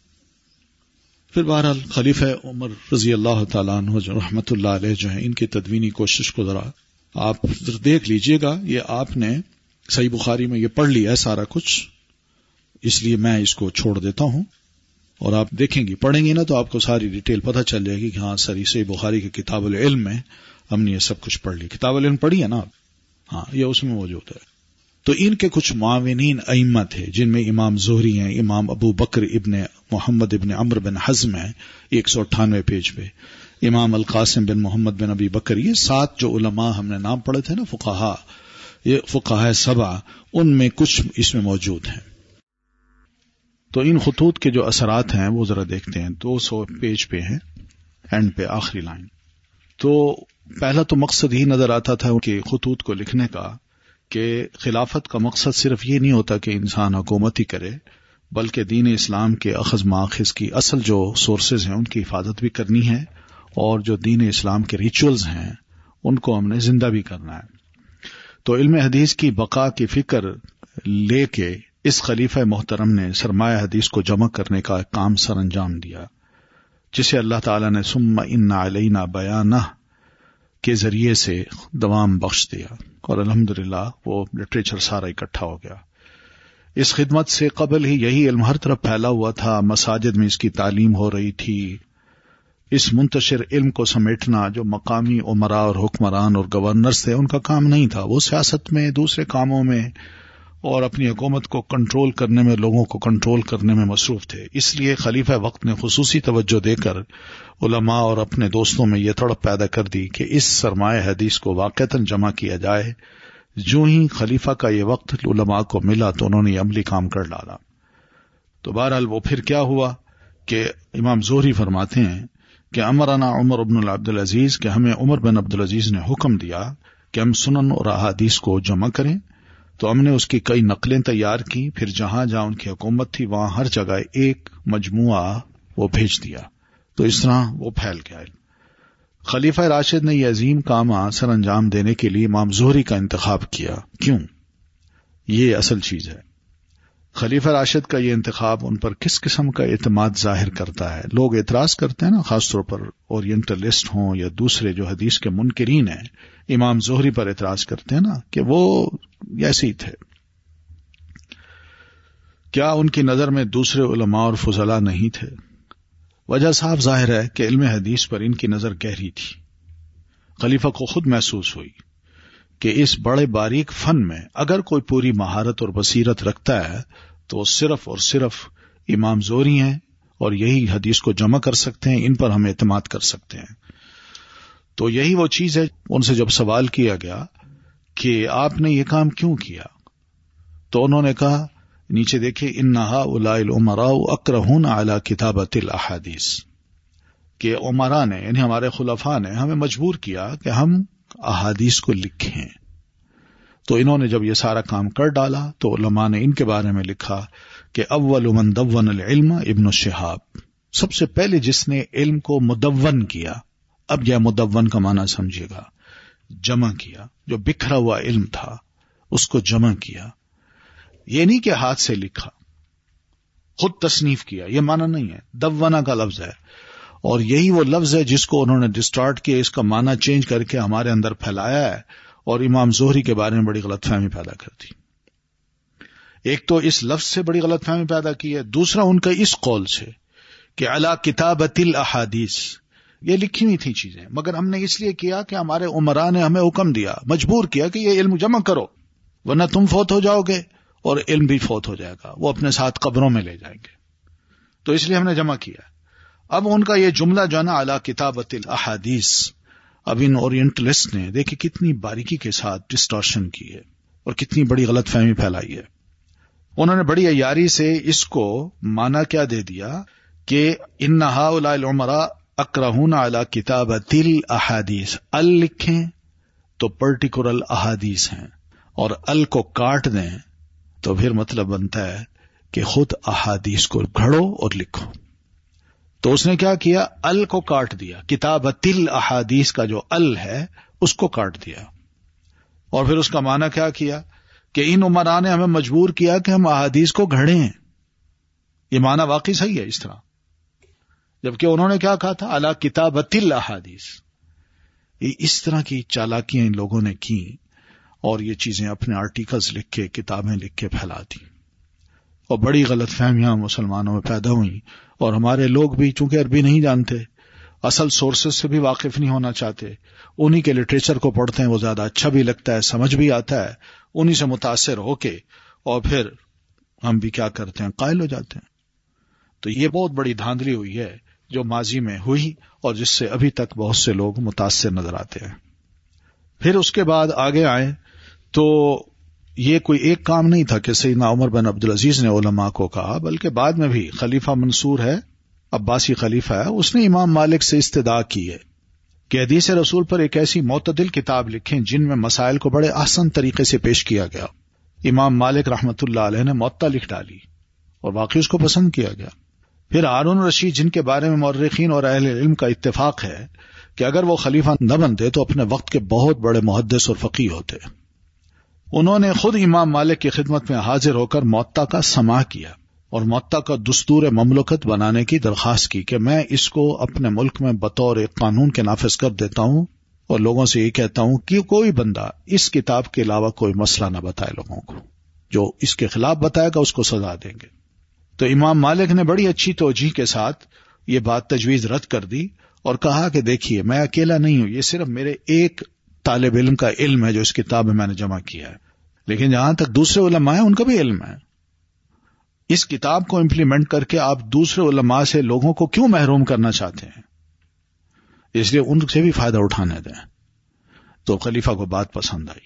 پھر بہرحال خلیفہ عمر رضی اللہ تعالیٰ عنہ جو رحمت اللہ علیہ جو ہیں، ان کی تدوینی کوشش کو ذرا آپ دیکھ لیجئے گا. یہ آپ نے صحیح بخاری میں یہ پڑھ لیا ہے سارا کچھ، اس لیے میں اس کو چھوڑ دیتا ہوں. اور آپ دیکھیں گی، پڑھیں گی نا تو آپ کو ساری ڈیٹیل پتہ چل جائے گی کہ ہاں صحیح بخاری کے کتاب العلم میں ہم نے یہ سب کچھ پڑھ لی. کتاب العلم پڑھی ہے نا؟ ہاں، یہ اس میں موجود ہے. تو ان کے کچھ معاونین ائمہ تھے، جن میں امام زہری ہیں، امام ابو بکر ابن محمد ابن عمرو بن حزم ہیں 198 پیج پہ، امام القاسم بن محمد بن ابی بکر. یہ 7 جو علماء ہم نے نام پڑھے تھے نا، فقہا، یہ فقہاء 7، ان میں کچھ اس میں موجود ہیں. تو ان خطوط کے جو اثرات ہیں وہ ذرا دیکھتے ہیں. 200 پیج پہ ہیں، اینڈ پہ آخری لائن. تو پہلا تو مقصد ہی نظر آتا تھا کہ خطوط کو لکھنے کا، کہ خلافت کا مقصد صرف یہ نہیں ہوتا کہ انسان حکومت ہی کرے، بلکہ دین اسلام کے اخذ ماخذ کی اصل جو سورسز ہیں ان کی حفاظت بھی کرنی ہے، اور جو دین اسلام کے ریچولز ہیں ان کو ہم نے زندہ بھی کرنا ہے. تو علم حدیث کی بقا کی فکر لے کے اس خلیفہ محترم نے سرمایہ حدیث کو جمع کرنے کا کام سر انجام دیا، جسے اللہ تعالیٰ نے ثم ان علینا بیانہ کے ذریعے سے دوام بخش دیا، اور الحمدللہ وہ لٹریچر سارا اکٹھا ہو گیا. اس خدمت سے قبل ہی یہی علم ہر طرف پھیلا ہوا تھا، مساجد میں اس کی تعلیم ہو رہی تھی. اس منتشر علم کو سمیٹنا جو مقامی امراء اور حکمران اور گورنرز تھے ان کا کام نہیں تھا. وہ سیاست میں، دوسرے کاموں میں، اور اپنی حکومت کو کنٹرول کرنے میں، لوگوں کو کنٹرول کرنے میں مصروف تھے. اس لیے خلیفہ وقت نے خصوصی توجہ دے کر علماء اور اپنے دوستوں میں یہ تڑپ پیدا کر دی کہ اس سرمایہ حدیث کو واقعتاً جمع کیا جائے. جو ہی خلیفہ کا یہ وقت علماء کو ملا تو انہوں نے یہ عملی کام کر ڈالا. تو بہرحال وہ پھر کیا ہوا کہ امام زہری فرماتے ہیں کہ امرنا عمر بن عبدالعزیز، کہ ہمیں عمر بن عبدالعزیز نے حکم دیا کہ ہم سنن اور احادیث کو جمع کریں. تو ہم نے اس کی کئی نقلیں تیار کی، پھر جہاں جہاں ان کی حکومت تھی وہاں ہر جگہ ایک مجموعہ وہ بھیج دیا. تو اس طرح وہ پھیل گیا. خلیفہ راشد نے یہ عظیم کام سر انجام دینے کے لیے امام زہری کا انتخاب کیا. کیوں؟ یہ اصل چیز ہے. خلیفہ راشد کا یہ انتخاب ان پر کس قسم کا اعتماد ظاہر کرتا ہے. لوگ اعتراض کرتے ہیں نا، خاص طور پر اورینٹلسٹ ہوں یا دوسرے جو حدیث کے منکرین ہیں، امام زہری پر اعتراض کرتے ہیں نا کہ وہ ایسے ہی تھے. کیا ان کی نظر میں دوسرے علماء اور فضلاء نہیں تھے؟ وجہ صاف ظاہر ہے کہ علم حدیث پر ان کی نظر گہری تھی. خلیفہ کو خود محسوس ہوئی کہ اس بڑے باریک فن میں اگر کوئی پوری مہارت اور بصیرت رکھتا ہے تو وہ صرف اور صرف امام زہری ہیں، اور یہی حدیث کو جمع کر سکتے ہیں، ان پر ہم اعتماد کر سکتے ہیں. تو یہی وہ چیز ہے. ان سے جب سوال کیا گیا کہ آپ نے یہ کام کیوں کیا، تو انہوں نے کہا، نیچے دیکھیں، ان هؤلاء الامراء اکرہون علی کتابۃ الاحادیث، کہ عمراء نے یعنی ہمارے خلفاء نے ہمیں مجبور کیا کہ ہم احادیث کو لکھیں. تو انہوں نے جب یہ سارا کام کر ڈالا تو علماء نے ان کے بارے میں لکھا کہ اول من دون العلم ابن شہاب، سب سے پہلے جس نے علم کو مدون کیا، اب یہ مدون کا معنی سمجھیے گا، جمع کیا، جو بکھرا ہوا علم تھا اس کو جمع کیا. یہ نہیں کہ ہاتھ سے لکھا، خود تصنیف کیا، یہ معنی نہیں ہے، دونا کا لفظ ہے. اور یہی وہ لفظ ہے جس کو انہوں نے ڈسٹارٹ کیا، اس کا معنی چینج کر کے ہمارے اندر پھیلایا ہے اور امام زہری کے بارے میں بڑی غلط فہمی پیدا کرتی. ایک تو اس لفظ سے بڑی غلط فہمی پیدا کی ہے، دوسرا ان کا اس قول سے کہ علی کتابۃ الاحادیث، یہ لکھی ہوئی تھی چیزیں مگر ہم نے اس لیے کیا کہ ہمارے عمراء نے ہمیں حکم دیا، مجبور کیا کہ یہ علم جمع کرو ورنہ تم فوت ہو جاؤ گے اور علم بھی فوت ہو جائے گا، وہ اپنے ساتھ قبروں میں لے جائیں گے، تو اس لیے ہم نے جمع کیا. اب ان کا یہ جملہ جو ہے نا علی کتابۃ الاحادیث، اب ان اورینٹلسٹ نے دیکھیں کتنی باریکی کے ساتھ ڈسٹارشن کی ہے اور کتنی بڑی غلط فہمی پھیلائی ہے. انہوں نے بڑی عیاری سے اس کو معنی کیا دے دیا کہ ان ہؤلاء العمراء اکرہون علی کتابۃ الاحادیث، ال لکھیں تو پرٹیکولر احادیث ہیں، اور ال کو کاٹ دیں تو پھر مطلب بنتا ہے کہ خود احادیث کو گھڑو اور لکھو. تو اس نے کیا کیا، ال کو کاٹ دیا، کتابۃ الاحادیث کا جو ال ہے اس کو کاٹ دیا، اور پھر اس کا معنی کیا کیا کہ ان عمراء نے ہمیں مجبور کیا کہ ہم احادیث کو گھڑیں. یہ معنی واقعی صحیح ہے اس طرح، جبکہ انہوں نے کیا کہا تھا، علی کتابۃ الاحادیث. اس طرح کی چالاکیاں ان لوگوں نے کی اور یہ چیزیں اپنے آرٹیکلز لکھ کے، کتابیں لکھ کے پھیلا دی، اور بڑی غلط فہمیاں مسلمانوں میں پیدا ہوئیں. اور ہمارے لوگ بھی چونکہ عربی نہیں جانتے، اصل سورسز سے بھی واقف نہیں ہونا چاہتے، انہی کے لٹریچر کو پڑھتے ہیں، وہ زیادہ اچھا بھی لگتا ہے، سمجھ بھی آتا ہے، انہی سے متاثر ہو کے اور پھر ہم بھی کیا کرتے ہیں، قائل ہو جاتے ہیں. تو یہ بہت بڑی دھاندلی ہوئی ہے جو ماضی میں ہوئی اور جس سے ابھی تک بہت سے لوگ متاثر نظر آتے ہیں. پھر اس کے بعد آگے آئیں تو یہ کوئی ایک کام نہیں تھا کہ سیدنا عمر بن عبدالعزیز نے علماء کو کہا، بلکہ بعد میں بھی خلیفہ منصور ہے، عباسی خلیفہ ہے، اس نے امام مالک سے استدعا کی ہے کہ حدیث رسول پر ایک ایسی معتدل کتاب لکھیں جن میں مسائل کو بڑے آسان طریقے سے پیش کیا گیا. امام مالک رحمۃ اللہ علیہ نے موطا لکھ ڈالی اور واقعی اس کو پسند کیا گیا. پھر ہارون رشید، جن کے بارے میں مورخین اور اہل علم کا اتفاق ہے کہ اگر وہ خلیفہ نہ بنتے تو اپنے وقت کے بہت بڑے محدث اور فقیہ ہوتے، انہوں نے خود امام مالک کی خدمت میں حاضر ہو کر موطا کا سماع کیا اور موطا کا دستور مملکت بنانے کی درخواست کی کہ میں اس کو اپنے ملک میں بطور ایک قانون کے نافذ کر دیتا ہوں اور لوگوں سے یہ کہتا ہوں کہ کوئی بندہ اس کتاب کے علاوہ کوئی مسئلہ نہ بتائے لوگوں کو، جو اس کے خلاف بتائے گا اس کو سزا دیں گے. تو امام مالک نے بڑی اچھی توجیہ کے ساتھ یہ بات تجویز رد کر دی اور کہا کہ دیکھیے میں اکیلا نہیں ہوں، یہ صرف میرے ایک طالب علم کا علم ہے جو اس کتاب میں نے جمع کیا ہے، لیکن جہاں تک دوسرے علماء ہیں ان کا بھی علم ہے. اس کتاب کو امپلیمنٹ کر کے آپ دوسرے علماء سے لوگوں کو کیوں محروم کرنا چاہتے ہیں؟ اس لیے ان سے بھی فائدہ اٹھانے دیں. تو خلیفہ کو بات پسند آئی،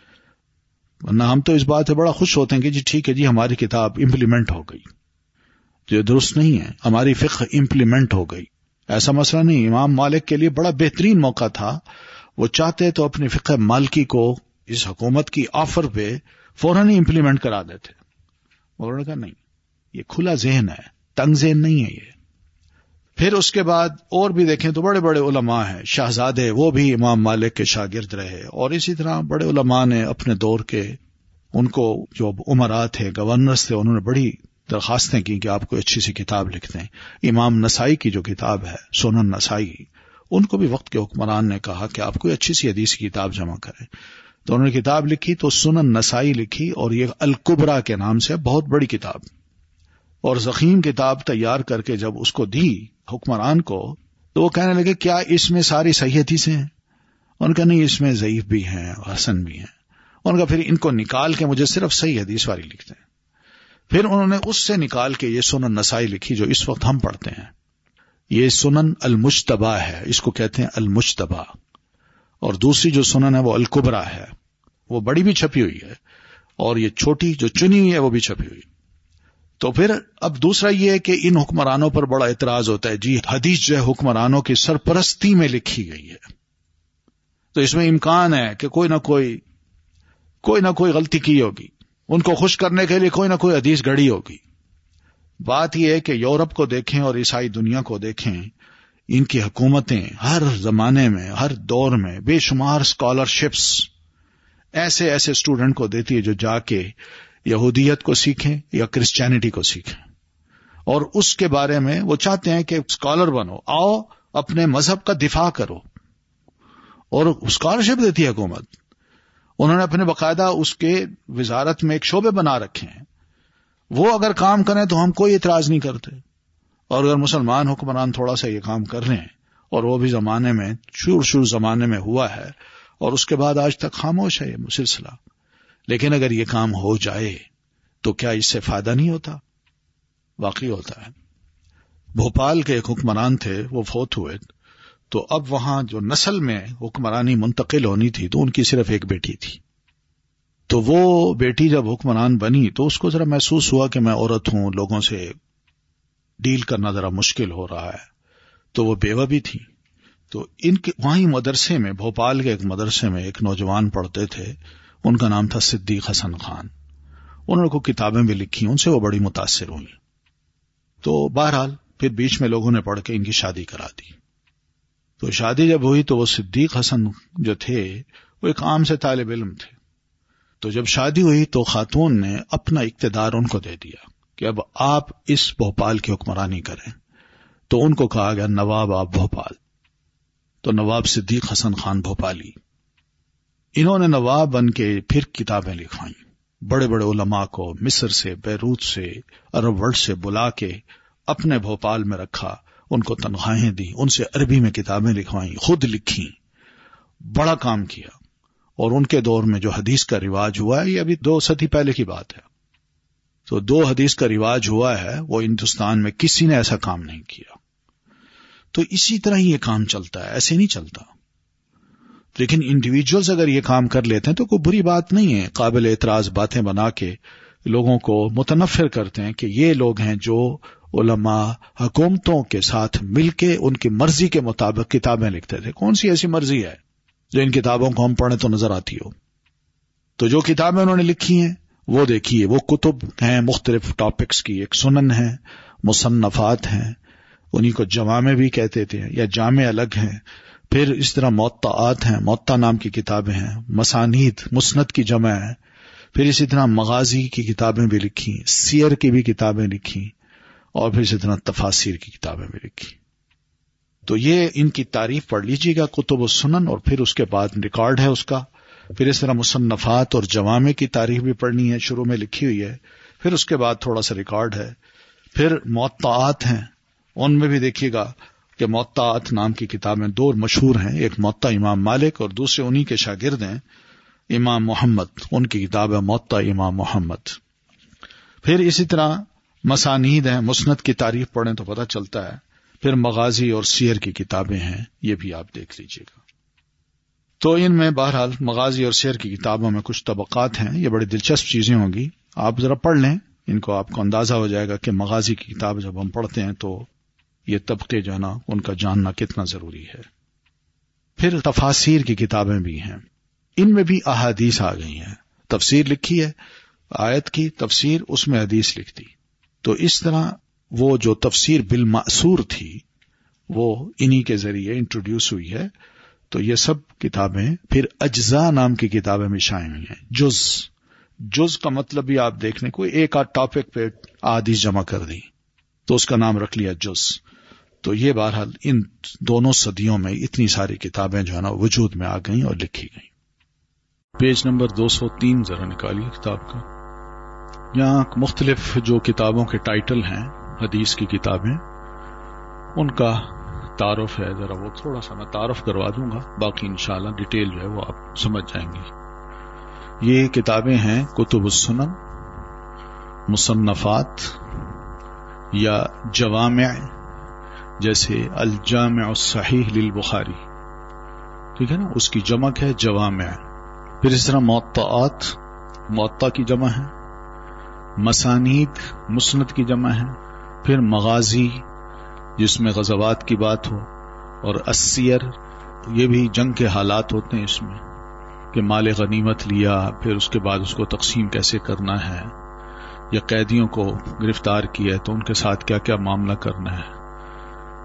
ورنہ ہم تو اس بات سے بڑا خوش ہوتے ہیں کہ جی ٹھیک ہے جی ہماری کتاب امپلیمنٹ ہو گئی. یہ درست نہیں ہے، ہماری فقہ امپلیمنٹ ہو گئی، ایسا مسئلہ نہیں. امام مالک کے لیے بڑا بہترین موقع تھا، وہ چاہتے تو اپنی فقہ مالکی کو اس حکومت کی آفر پہ فوراً ہی امپلیمنٹ کرا دیتے. انہوں نے کہا نہیں، یہ کھلا ذہن ہے، تنگ ذہن نہیں ہے یہ. پھر اس کے بعد اور بھی دیکھیں تو بڑے بڑے علماء ہیں، شہزادے، وہ بھی امام مالک کے شاگرد رہے، اور اسی طرح بڑے علماء نے اپنے دور کے، ان کو جو عمراء تھے، گورنرز تھے، انہوں نے بڑی درخواستیں کی کہ آپ کوئی اچھی سی کتاب لکھ دیں. امام نسائی کی جو کتاب ہے سنن نسائی، ان کو بھی وقت کے حکمران نے کہا کہ آپ کوئی اچھی سی حدیث کی کتاب جمع کریں. تو انہوں نے کتاب لکھی تو سنن نسائی لکھی، اور یہ الکبریٰ کے نام سے بہت بڑی کتاب، اور ضخیم کتاب تیار کر کے جب اس کو دی حکمران کو تو وہ کہنے لگے کیا اس میں ساری صحیح حدیثیں ہیں؟ ان کا نہیں، اس میں ضعیف بھی ہیں حسن بھی ہیں. ان کا پھر ان کو نکال کے مجھے صرف صحیح حدیث والی لکھتے ہیں. پھر انہوں نے اس سے نکال کے یہ سنن نسائی لکھی جو اس وقت ہم پڑھتے ہیں. یہ سنن المجتبیٰ ہے، اس کو کہتے ہیں المجتبیٰ. اور دوسری جو سنن ہے وہ الکبریٰ ہے، وہ بڑی بھی چھپی ہوئی ہے، اور یہ چھوٹی جو چنی ہوئی ہے وہ بھی چھپی ہوئی. تو پھر اب دوسرا یہ ہے کہ ان حکمرانوں پر بڑا اعتراض ہوتا ہے، جی حدیث جو ہے حکمرانوں کی سرپرستی میں لکھی گئی ہے، تو اس میں امکان ہے کہ کوئی نہ کوئی غلطی کی ہوگی، ان کو خوش کرنے کے لیے کوئی نہ کوئی حدیث گھڑی ہوگی. بات یہ ہے کہ یورپ کو دیکھیں اور عیسائی دنیا کو دیکھیں، ان کی حکومتیں ہر زمانے میں ہر دور میں بے شمار اسکالرشپس ایسے ایسے اسٹوڈنٹ کو دیتی ہے جو جا کے یہودیت کو سیکھیں یا کرسچینٹی کو سیکھیں، اور اس کے بارے میں وہ چاہتے ہیں کہ اسکالر بنو، آؤ اپنے مذہب کا دفاع کرو، اور اسکالرشپ دیتی ہے حکومت۔ انہوں نے اپنے باقاعدہ اس کے وزارت میں ایک شعبے بنا رکھے ہیں، وہ اگر کام کریں تو ہم کوئی اعتراض نہیں کرتے، اور اگر مسلمان حکمران تھوڑا سا یہ کام کر رہے ہیں، اور وہ بھی زمانے میں شروع زمانے میں ہوا ہے اور اس کے بعد آج تک خاموش ہے یہ سلسلہ، لیکن اگر یہ کام ہو جائے تو کیا اس سے فائدہ نہیں ہوتا؟ واقعی ہوتا ہے۔ بھوپال کے ایک حکمران تھے، وہ فوت ہوئے، تو اب وہاں جو نسل میں حکمرانی منتقل ہونی تھی تو ان کی صرف ایک بیٹی تھی، تو وہ بیٹی جب حکمران بنی تو اس کو ذرا محسوس ہوا کہ میں عورت ہوں، لوگوں سے ڈیل کرنا ذرا مشکل ہو رہا ہے، تو وہ بیوہ بھی تھی۔ تو ان کے وہیں مدرسے میں، بھوپال کے ایک مدرسے میں ایک نوجوان پڑھتے تھے، ان کا نام تھا صدیق حسن خان۔ انہوں نے کو کتابیں بھی لکھی، ان سے وہ بڑی متاثر ہوئی، تو بہرحال پھر بیچ میں لوگوں نے پڑھ کے ان کی شادی کرا دی۔ تو شادی جب ہوئی تو وہ صدیق حسن جو تھے وہ ایک عام سے طالب علم تھے، تو جب شادی ہوئی تو خاتون نے اپنا اقتدار ان کو دے دیا کہ اب آپ اس بھوپال کی حکمرانی کریں، تو ان کو کہا گیا نواب آپ بھوپال، تو نواب صدیق حسن خان بھوپالی۔ انہوں نے نواب بن کے پھر کتابیں لکھوائیں، بڑے بڑے علماء کو مصر سے، بیروت سے، عرب ورلڈ سے بلا کے اپنے بھوپال میں رکھا، ان کو تنخواہیں دی، ان سے عربی میں کتابیں لکھوائیں، خود لکھیں، بڑا کام کیا۔ اور ان کے دور میں جو حدیث کا رواج ہوا ہے، یہ ابھی 2 صدی پہلے کی بات ہے، تو 2 حدیث کا رواج ہوا ہے، وہ ہندوستان میں کسی نے ایسا کام نہیں کیا۔ تو اسی طرح ہی یہ کام چلتا ہے، ایسے نہیں چلتا۔ لیکن انڈیویجولز اگر یہ کام کر لیتے ہیں تو کوئی بری بات نہیں ہے، قابل اعتراض باتیں بنا کے لوگوں کو متنفر کرتے ہیں کہ یہ لوگ ہیں جو علماء حکومتوں کے ساتھ مل کے ان کی مرضی کے مطابق کتابیں لکھتے تھے۔ کون سی ایسی مرضی ہے جو ان کتابوں کو ہم پڑھیں تو نظر آتی ہو؟ تو جو کتابیں انہوں نے لکھی ہیں وہ دیکھیے، وہ کتب ہیں مختلف ٹاپکس کی، ایک سنن ہے، مصنفات ہیں، انہی کو جوامع بھی کہتے تھے یا جامع الگ ہیں، پھر اس طرح موطئات ہیں، موطا نام کی کتابیں ہیں، مسانید مسند کی جمع ہے، پھر اسی طرح مغازی کی کتابیں بھی لکھی، سیر کی بھی کتابیں لکھی، اور پھر اسی طرح تفاسیر کی کتابیں بھی لکھی۔ تو یہ ان کی تعریف پڑھ لیجیے گا، کتب السنن، اور پھر اس کے بعد ریکارڈ ہے اس کا، پھر اس طرح مصنفات اور جوامع کی تاریخ بھی پڑھنی ہے، شروع میں لکھی ہوئی ہے، پھر اس کے بعد تھوڑا سا ریکارڈ ہے، پھر موطئات ہیں، ان میں بھی دیکھیے گا کہ موطئات نام کی کتابیں 2 مشہور ہیں، ایک موطا امام مالک اور دوسرے انہی کے شاگرد ہیں امام محمد، ان کی کتاب ہے موطا امام محمد۔ پھر اسی طرح مسانید ہیں، مسند کی تاریخ پڑھیں تو پتہ چلتا ہے، پھر مغازی اور سیر کی کتابیں ہیں، یہ بھی آپ دیکھ لیجئے گا۔ تو ان میں بہرحال مغازی اور سیر کی کتابوں میں کچھ طبقات ہیں، یہ بڑی دلچسپ چیزیں ہوں گی، آپ ذرا پڑھ لیں ان کو، آپ کو اندازہ ہو جائے گا کہ مغازی کی کتاب جب ہم پڑھتے ہیں تو یہ طبقے جو ہے نا ان کا جاننا کتنا ضروری ہے۔ پھر تفاسیر کی کتابیں بھی ہیں، ان میں بھی احادیث آ گئی ہیں، تفسیر لکھی ہے آیت کی تفسیر، اس میں حدیث لکھ دی، تو اس طرح وہ جو تفسیر بالمأثور تھی وہ انہی کے ذریعے انٹروڈیوس ہوئی ہے۔ تو یہ سب کتابیں، پھر اجزاء نام کی کتابیں بھی شائع ہوئی ہیں، جز کا مطلب بھی آپ دیکھ لیں، کوئی ایک آدھ ٹاپک پہ احادیث جمع کر دی تو اس کا نام رکھ لیا جز۔ تو یہ بہرحال ان دونوں صدیوں میں اتنی ساری کتابیں جو ہے نا وجود میں آ گئیں اور لکھی گئیں۔ پیج نمبر 203 ذرا نکالیے کتاب کا، یہاں مختلف جو کتابوں کے ٹائٹل ہیں حدیث کی کتابیں، ان کا تعارف ہے، ذرا وہ تھوڑا سا میں تعارف کروا دوں گا، باقی انشاءاللہ ڈیٹیل جو ہے وہ آپ سمجھ جائیں گے۔ یہ کتابیں ہیں کتب السنن، مصنفات یا جوامع، جیسے الجامع الصحیح للبخاری، ٹھیک ہے نا، اس کی جمع ہے جوامع۔ پھر اس طرح موطئات، موطا کی جمع ہے، مسانید مسند کی جمع ہے، پھر مغازی جس میں غزوات کی بات ہو، اور السیر، یہ بھی جنگ کے حالات ہوتے ہیں اس میں، کہ مال غنیمت لیا، پھر اس کے بعد اس کو تقسیم کیسے کرنا ہے، یا قیدیوں کو گرفتار کیا ہے تو ان کے ساتھ کیا کیا معاملہ کرنا ہے،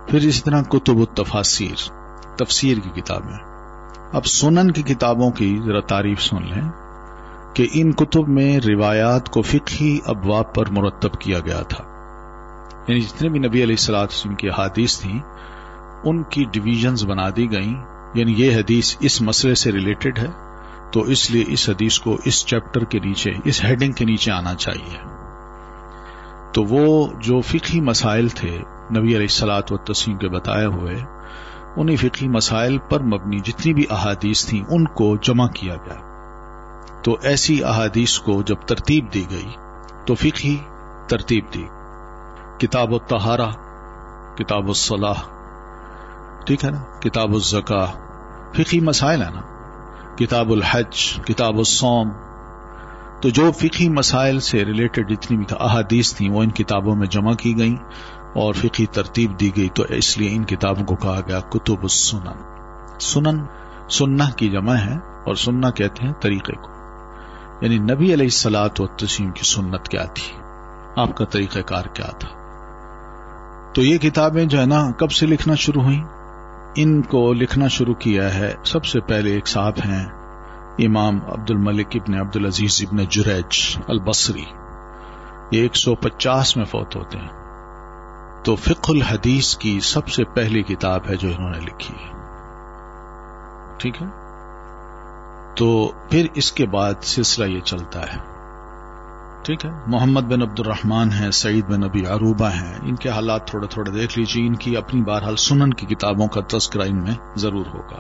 پھر اسی طرح کتب التفاسیر، تفسیر کی کتابیں. اب سنن کی کتابوں کی ذرا تعریف سن لیں کہ ان کتب میں روایات کو فقہی ابواب پر مرتب کیا گیا تھا. یعنی جتنے بھی نبی علیہ الصلوۃ والسلام کی احادیث تھیں ان کی ڈویژنز بنا دی گئیں. یعنی یہ حدیث اس مسئلے سے ریلیٹڈ ہے تو اس لیے اس حدیث کو اس چیپٹر کے نیچے، اس ہیڈنگ کے نیچے آنا چاہیے. تو وہ جو فقہی مسائل تھے نبی علیہ الصلوۃ والتسلیم کے بتائے ہوئے، انہی فقہی مسائل پر مبنی جتنی بھی احادیث تھیں ان کو جمع کیا گیا. تو ایسی احادیث کو جب ترتیب دی گئی تو فقہی ترتیب دی. کتاب الطہارہ، کتاب الصلاۃ، ٹھیک ہے نا، کتاب الزکاۃ، فقہی مسائل ہے نا، کتاب الحج، کتاب الصوم. تو جو فقہی مسائل سے ریلیٹڈ جتنی بھی احادیث تھیں وہ ان کتابوں میں جمع کی گئیں اور فقہی ترتیب دی گئی. تو اس لیے ان کتابوں کو کہا گیا کتب السنن. سنن سنہ کی جمع ہے اور سنہ کہتے ہیں طریقے کو. یعنی نبی علیہ الصلوۃ والتسلیم کی سنت کیا تھی، آپ کا طریقہ کار کیا تھا. تو یہ کتابیں جو ہے نا کب سے لکھنا شروع ہوئیں؟ ان کو لکھنا شروع کیا ہے سب سے پہلے ایک صاحب ہیں امام عبد الملک ابن عبد العزیز ابن جریج البصری. یہ 150 میں فوت ہوتے ہیں. تو فقہ الحدیث کی سب سے پہلی کتاب ہے جو انہوں نے لکھی ہے. ٹھیک ہے. تو پھر اس کے بعد سلسلہ یہ چلتا ہے. ٹھیک ہے. محمد بن عبد الرحمن ہیں، سعید بن ابی عروبہ ہیں، ان کے حالات تھوڑے تھوڑے دیکھ لیجیے. ان کی اپنی بہرحال سنن کی کتابوں کا تذکرہ ان میں ضرور ہوگا.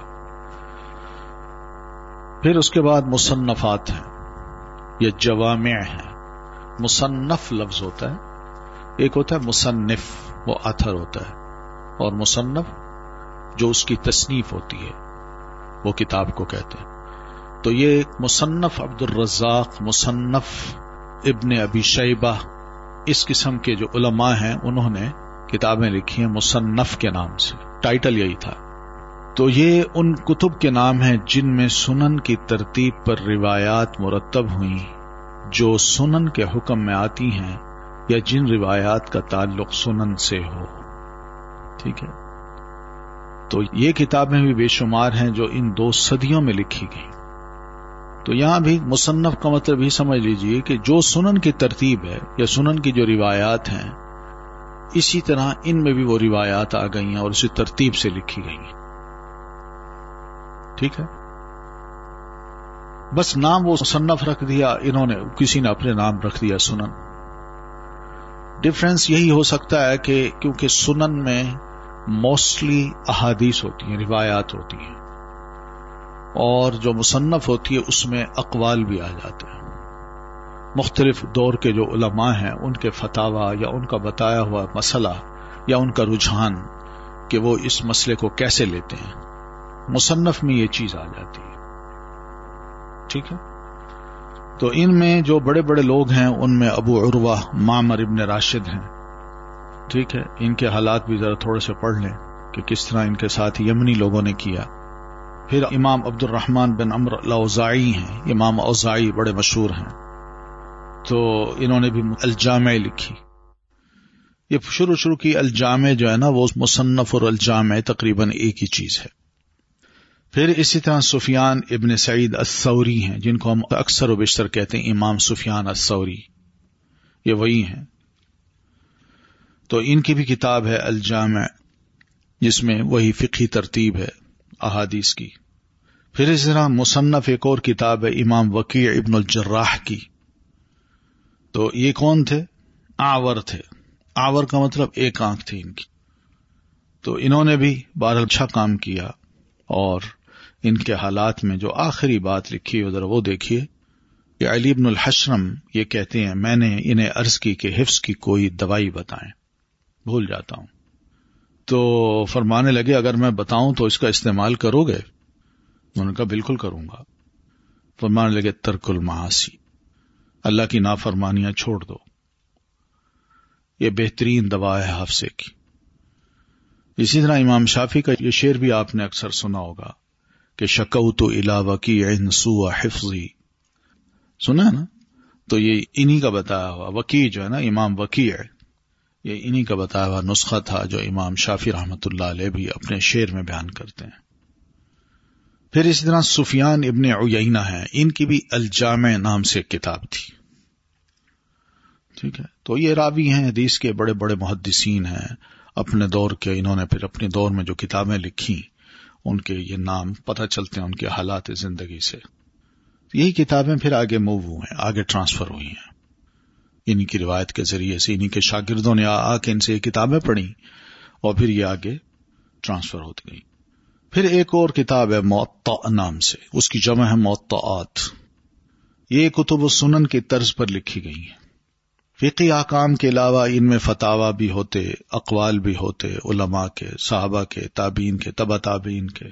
پھر اس کے بعد مصنفات ہیں یا جوامع ہیں. مصنف لفظ ہوتا ہے، ایک ہوتا ہے مصنف، وہ آتھر ہوتا ہے، اور مصنف جو اس کی تصنیف ہوتی ہے وہ کتاب کو کہتے ہیں. تو یہ مصنف عبد الرزاق، مصنف ابن ابی شیبہ، اس قسم کے جو علماء ہیں انہوں نے کتابیں لکھی ہیں مصنف کے نام سے، ٹائٹل یہی تھا. تو یہ ان کتب کے نام ہیں جن میں سنن کی ترتیب پر روایات مرتب ہوئیں جو سنن کے حکم میں آتی ہیں یا جن روایات کا تعلق سنن سے ہو. ٹھیک ہے. تو یہ کتابیں بھی بے شمار ہیں جو ان 2 صدیوں میں لکھی گئیں. تو یہاں بھی مصنف کا مطلب ہی سمجھ لیجئے کہ جو سنن کی ترتیب ہے یا سنن کی جو روایات ہیں اسی طرح ان میں بھی وہ روایات آ گئی ہیں اور اسی ترتیب سے لکھی گئی ہیں. ٹھیک ہے. بس نام وہ مصنف رکھ دیا انہوں نے، کسی نے اپنے نام رکھ دیا سنن. ڈفرنس یہی ہو سکتا ہے کہ کیونکہ سنن میں موسٹلی احادیث ہوتی ہیں، روایات ہوتی ہیں، اور جو مصنف ہوتی ہے اس میں اقوال بھی آ جاتے ہیں. مختلف دور کے جو علماء ہیں ان کے فتاوی یا ان کا بتایا ہوا مسئلہ یا ان کا رجحان کہ وہ اس مسئلے کو کیسے لیتے ہیں، مصنف میں یہ چیز آ جاتی ہے. ٹھیک ہے. تو ان میں جو بڑے بڑے لوگ ہیں ان میں ابو عروہ معمر ابن راشد ہیں. ٹھیک ہے. ان کے حالات بھی ذرا تھوڑے سے پڑھ لیں کہ کس طرح ان کے ساتھ یمنی لوگوں نے کیا. پھر امام عبد الرحمن بن عمرو الاوزاعی ہیں، امام اوزاعی بڑے مشہور ہیں. تو انہوں نے بھی الجامع لکھی. یہ شروع کی الجامع جو ہے نا وہ مصنف اور الجامع تقریباً ایک ہی چیز ہے. پھر اسی طرح سفیان ابن سعید الثوری ہیں جن کو ہم اکثر و بیشتر کہتے ہیں امام سفیان الثوری، یہ وہی ہیں. تو ان کی بھی کتاب ہے الجامع جس میں وہی فقہی ترتیب ہے احادیث کی. پھر اس طرح مصنف ایک اور کتاب ہے امام وکیع ابن الجراح کی. تو یہ کون تھے؟ آور تھے. آور کا مطلب ایک آنکھ تھی ان کی. تو انہوں نے بھی بہرحال اچھا کام کیا اور ان کے حالات میں جو آخری بات لکھی ادھر وہ دیکھیے کہ علی بن الحشرم یہ کہتے ہیں میں نے انہیں عرض کی کہ حفظ کی کوئی دوائی بتائیں، بھول جاتا ہوں. تو فرمانے لگے اگر میں بتاؤں تو اس کا استعمال کرو گے؟ انہوں نے کہا بالکل کروں گا. فرمانے لگے ترک المعاصی، اللہ کی نافرمانیاں چھوڑ دو، یہ بہترین دوا ہے حافظے کی. اسی طرح امام شافعی کا یہ شعر بھی آپ نے اکثر سنا ہوگا کہ شکوت الی وکیع سوء حفظی، سنا ہے نا؟ تو یہ انہی کا بتایا ہوا. وکیع جو ہے نا امام وکیع یہ انہی کا بتایا ہوا نسخہ تھا جو امام شافعی رحمۃ اللہ علیہ بھی اپنے شعر میں بیان کرتے ہیں۔ پھر اسی طرح سفیان ابن عیینہ ہیں، ان کی بھی الجامع نام سے ایک کتاب تھی، ٹھیک ہے۔ تو یہ راوی ہیں حدیث کے، بڑے بڑے محدثین ہیں اپنے دور کے، انہوں نے پھر اپنے دور میں جو کتابیں لکھی ان کے یہ نام پتہ چلتے ہیں ان کے حالات زندگی سے۔ یہی کتابیں پھر آگے موو ہوئے ہیں، آگے ٹرانسفر ہوئی ہیں، انہی کی روایت کے ذریعے سے انہی کے شاگردوں نے آ کے ان سے یہ کتابیں پڑھی اور پھر یہ آگے ٹرانسفر ہوتی گئی۔ پھر ایک اور کتاب ہے موطأ نام سے، اس کی جمع ہے موطئات۔ یہ کتب السنن کی طرز پر لکھی گئی ہیں۔ فقہی احکام کے علاوہ ان میں فتاوی بھی ہوتے، اقوال بھی ہوتے علماء کے، صحابہ کے، تابعین کے، تبع تابعین کے۔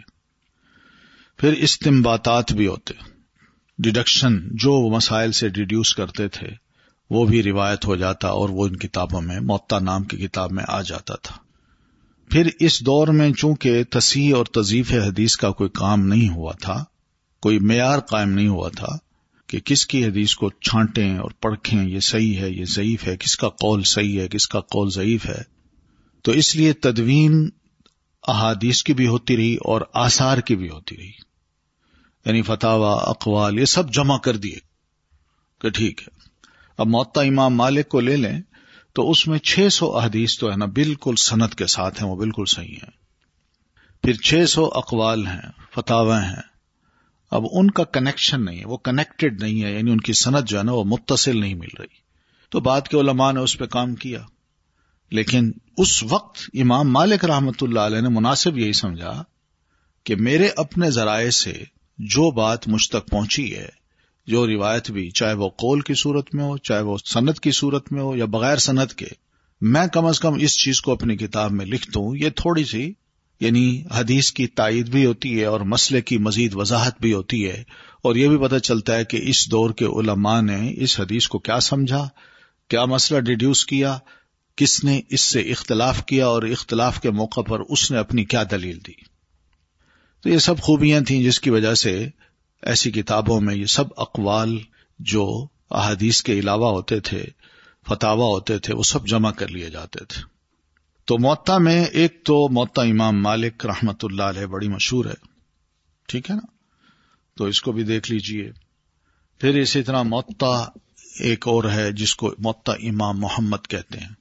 پھر استنباطات بھی ہوتے، ڈیڈکشن جو مسائل سے ڈیڈیوس کرتے تھے وہ بھی روایت ہو جاتا اور وہ ان کتابوں میں موطأ نام کی کتاب میں آ جاتا تھا۔ پھر اس دور میں چونکہ تصحیح اور تضعیف حدیث کا کوئی کام نہیں ہوا تھا، کوئی معیار قائم نہیں ہوا تھا کہ کس کی حدیث کو چھانٹیں اور پرکھیں، یہ صحیح ہے یہ ضعیف ہے، کس کا قول صحیح ہے کس کا قول ضعیف ہے، تو اس لیے تدوین احادیث کی بھی ہوتی رہی اور آثار کی بھی ہوتی رہی، یعنی فتاوی، اقوال، یہ سب جمع کر دیے کہ ٹھیک ہے۔ اب موطأ امام مالک کو لے لیں تو اس میں 600 احادیث تو ہے نا بالکل سند کے ساتھ ہیں، وہ بالکل صحیح ہیں۔ پھر 600 اقوال ہیں، فتاوی ہیں، اب ان کا کنیکشن نہیں ہے، وہ کنیکٹڈ نہیں ہے، یعنی ان کی سند جو ہے نا وہ متصل نہیں مل رہی۔ تو بعد کے علماء نے اس پہ کام کیا، لیکن اس وقت امام مالک رحمۃ اللہ علیہ نے مناسب یہی سمجھا کہ میرے اپنے ذرائع سے جو بات مجھ تک پہنچی ہے، جو روایت بھی، چاہے وہ قول کی صورت میں ہو، چاہے وہ سند کی صورت میں ہو یا بغیر سند کے، میں کم از کم اس چیز کو اپنی کتاب میں لکھ دوں۔ یہ تھوڑی سی یعنی حدیث کی تائید بھی ہوتی ہے اور مسئلے کی مزید وضاحت بھی ہوتی ہے، اور یہ بھی پتہ چلتا ہے کہ اس دور کے علماء نے اس حدیث کو کیا سمجھا، کیا مسئلہ ڈیڈیوس کیا، کس نے اس سے اختلاف کیا اور اختلاف کے موقع پر اس نے اپنی کیا دلیل دی۔ تو یہ سب خوبیاں تھیں جس کی وجہ سے ایسی کتابوں میں یہ سب اقوال جو احادیث کے علاوہ ہوتے تھے، فتاوی ہوتے تھے، وہ سب جمع کر لیے جاتے تھے۔ تو موطأ میں ایک تو موطأ امام مالک رحمت اللہ علیہ بڑی مشہور ہے، ٹھیک ہے نا، تو اس کو بھی دیکھ لیجئے۔ پھر اسی طرح موطأ ایک اور ہے جس کو موطأ امام محمد کہتے ہیں۔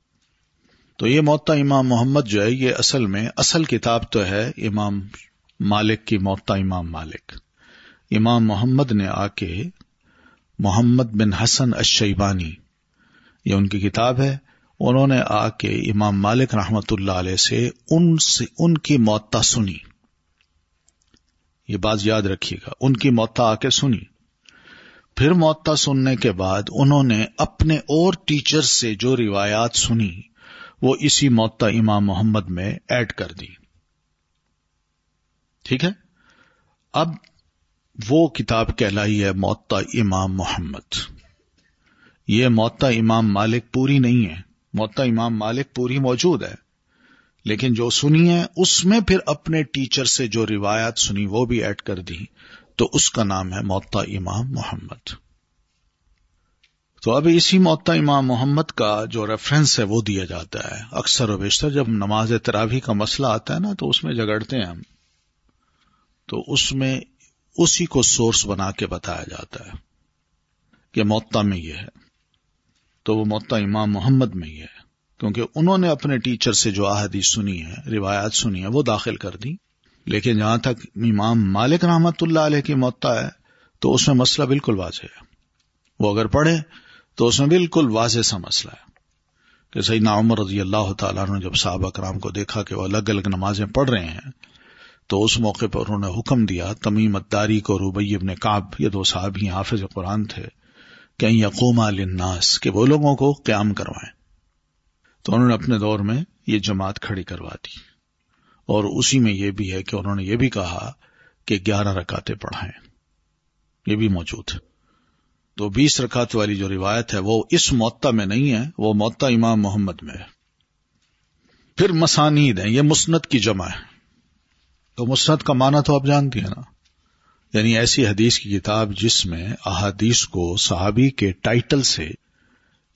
تو یہ موطأ امام محمد جو ہے یہ اصل میں اصل کتاب تو ہے امام مالک کی، موطأ امام مالک۔ امام محمد نے آ کے محمد بن حسن الشیبانی، یہ ان کی کتاب ہے، انہوں نے آ کے امام مالک رحمت اللہ علیہ سے ان کی موطأ سنی۔ یہ بات یاد رکھیے گا، ان کی موطأ آ کے سنی، پھر موطأ سننے کے بعد انہوں نے اپنے اور ٹیچر سے جو روایات سنی وہ اسی موطأ امام محمد میں ایڈ کر دی، ٹھیک ہے۔ اب وہ کتاب کہلائی ہے موطأ امام محمد۔ یہ موطأ امام مالک پوری نہیں ہے، موطأ امام مالک پوری موجود ہے، لیکن جو سنی ہے اس میں پھر اپنے ٹیچر سے جو روایات سنی وہ بھی ایڈ کر دی، تو اس کا نام ہے موطأ امام محمد۔ تو اب اسی موطأ امام محمد کا جو ریفرنس ہے وہ دیا جاتا ہے اکثر و بیشتر جب نماز تراویح کا مسئلہ آتا ہے نا، تو اس میں جھگڑتے ہیں ہم، تو اس میں اسی کو سورس بنا کے بتایا جاتا ہے کہ موطأ میں یہ ہے، تو وہ موطأ امام محمد میں یہ ہے، کیونکہ انہوں نے اپنے ٹیچر سے جو احادیث سنی ہے، روایات سنی ہے، وہ داخل کر دی۔ لیکن جہاں تک امام مالک رحمت اللہ علیہ کی موطأ ہے تو اس میں مسئلہ بالکل واضح ہے، وہ اگر پڑھے تو اس میں بالکل واضح سا مسئلہ ہے کہ سیدنا عمر رضی اللہ تعالیٰ عنہ جب صحابہ کرام کو دیکھا کہ وہ الگ الگ نمازیں پڑھ رہے ہیں تو اس موقع پر انہوں نے حکم دیا تمیم الداری کو، ربیع ابن کعب، یہ دو صحابی حافظ قرآن تھے، کہ یقوما للناس، کہ وہ لوگوں کو قیام کروائیں۔ تو انہوں نے اپنے دور میں یہ جماعت کھڑی کروا دی، اور اسی میں یہ بھی ہے کہ انہوں نے یہ بھی کہا کہ 11 رکعتیں پڑھائیں، یہ بھی موجود ہے۔ تو 20 رکعت والی جو روایت ہے وہ اس موطأ میں نہیں ہے، وہ موطأ امام محمد میں ہے۔ پھر مسانید ہیں، یہ مسند کی جمع ہے۔ تو مسند کا معنی تو آپ جانتی ہیں نا، یعنی ایسی حدیث کی کتاب جس میں احادیث کو صحابی کے ٹائٹل سے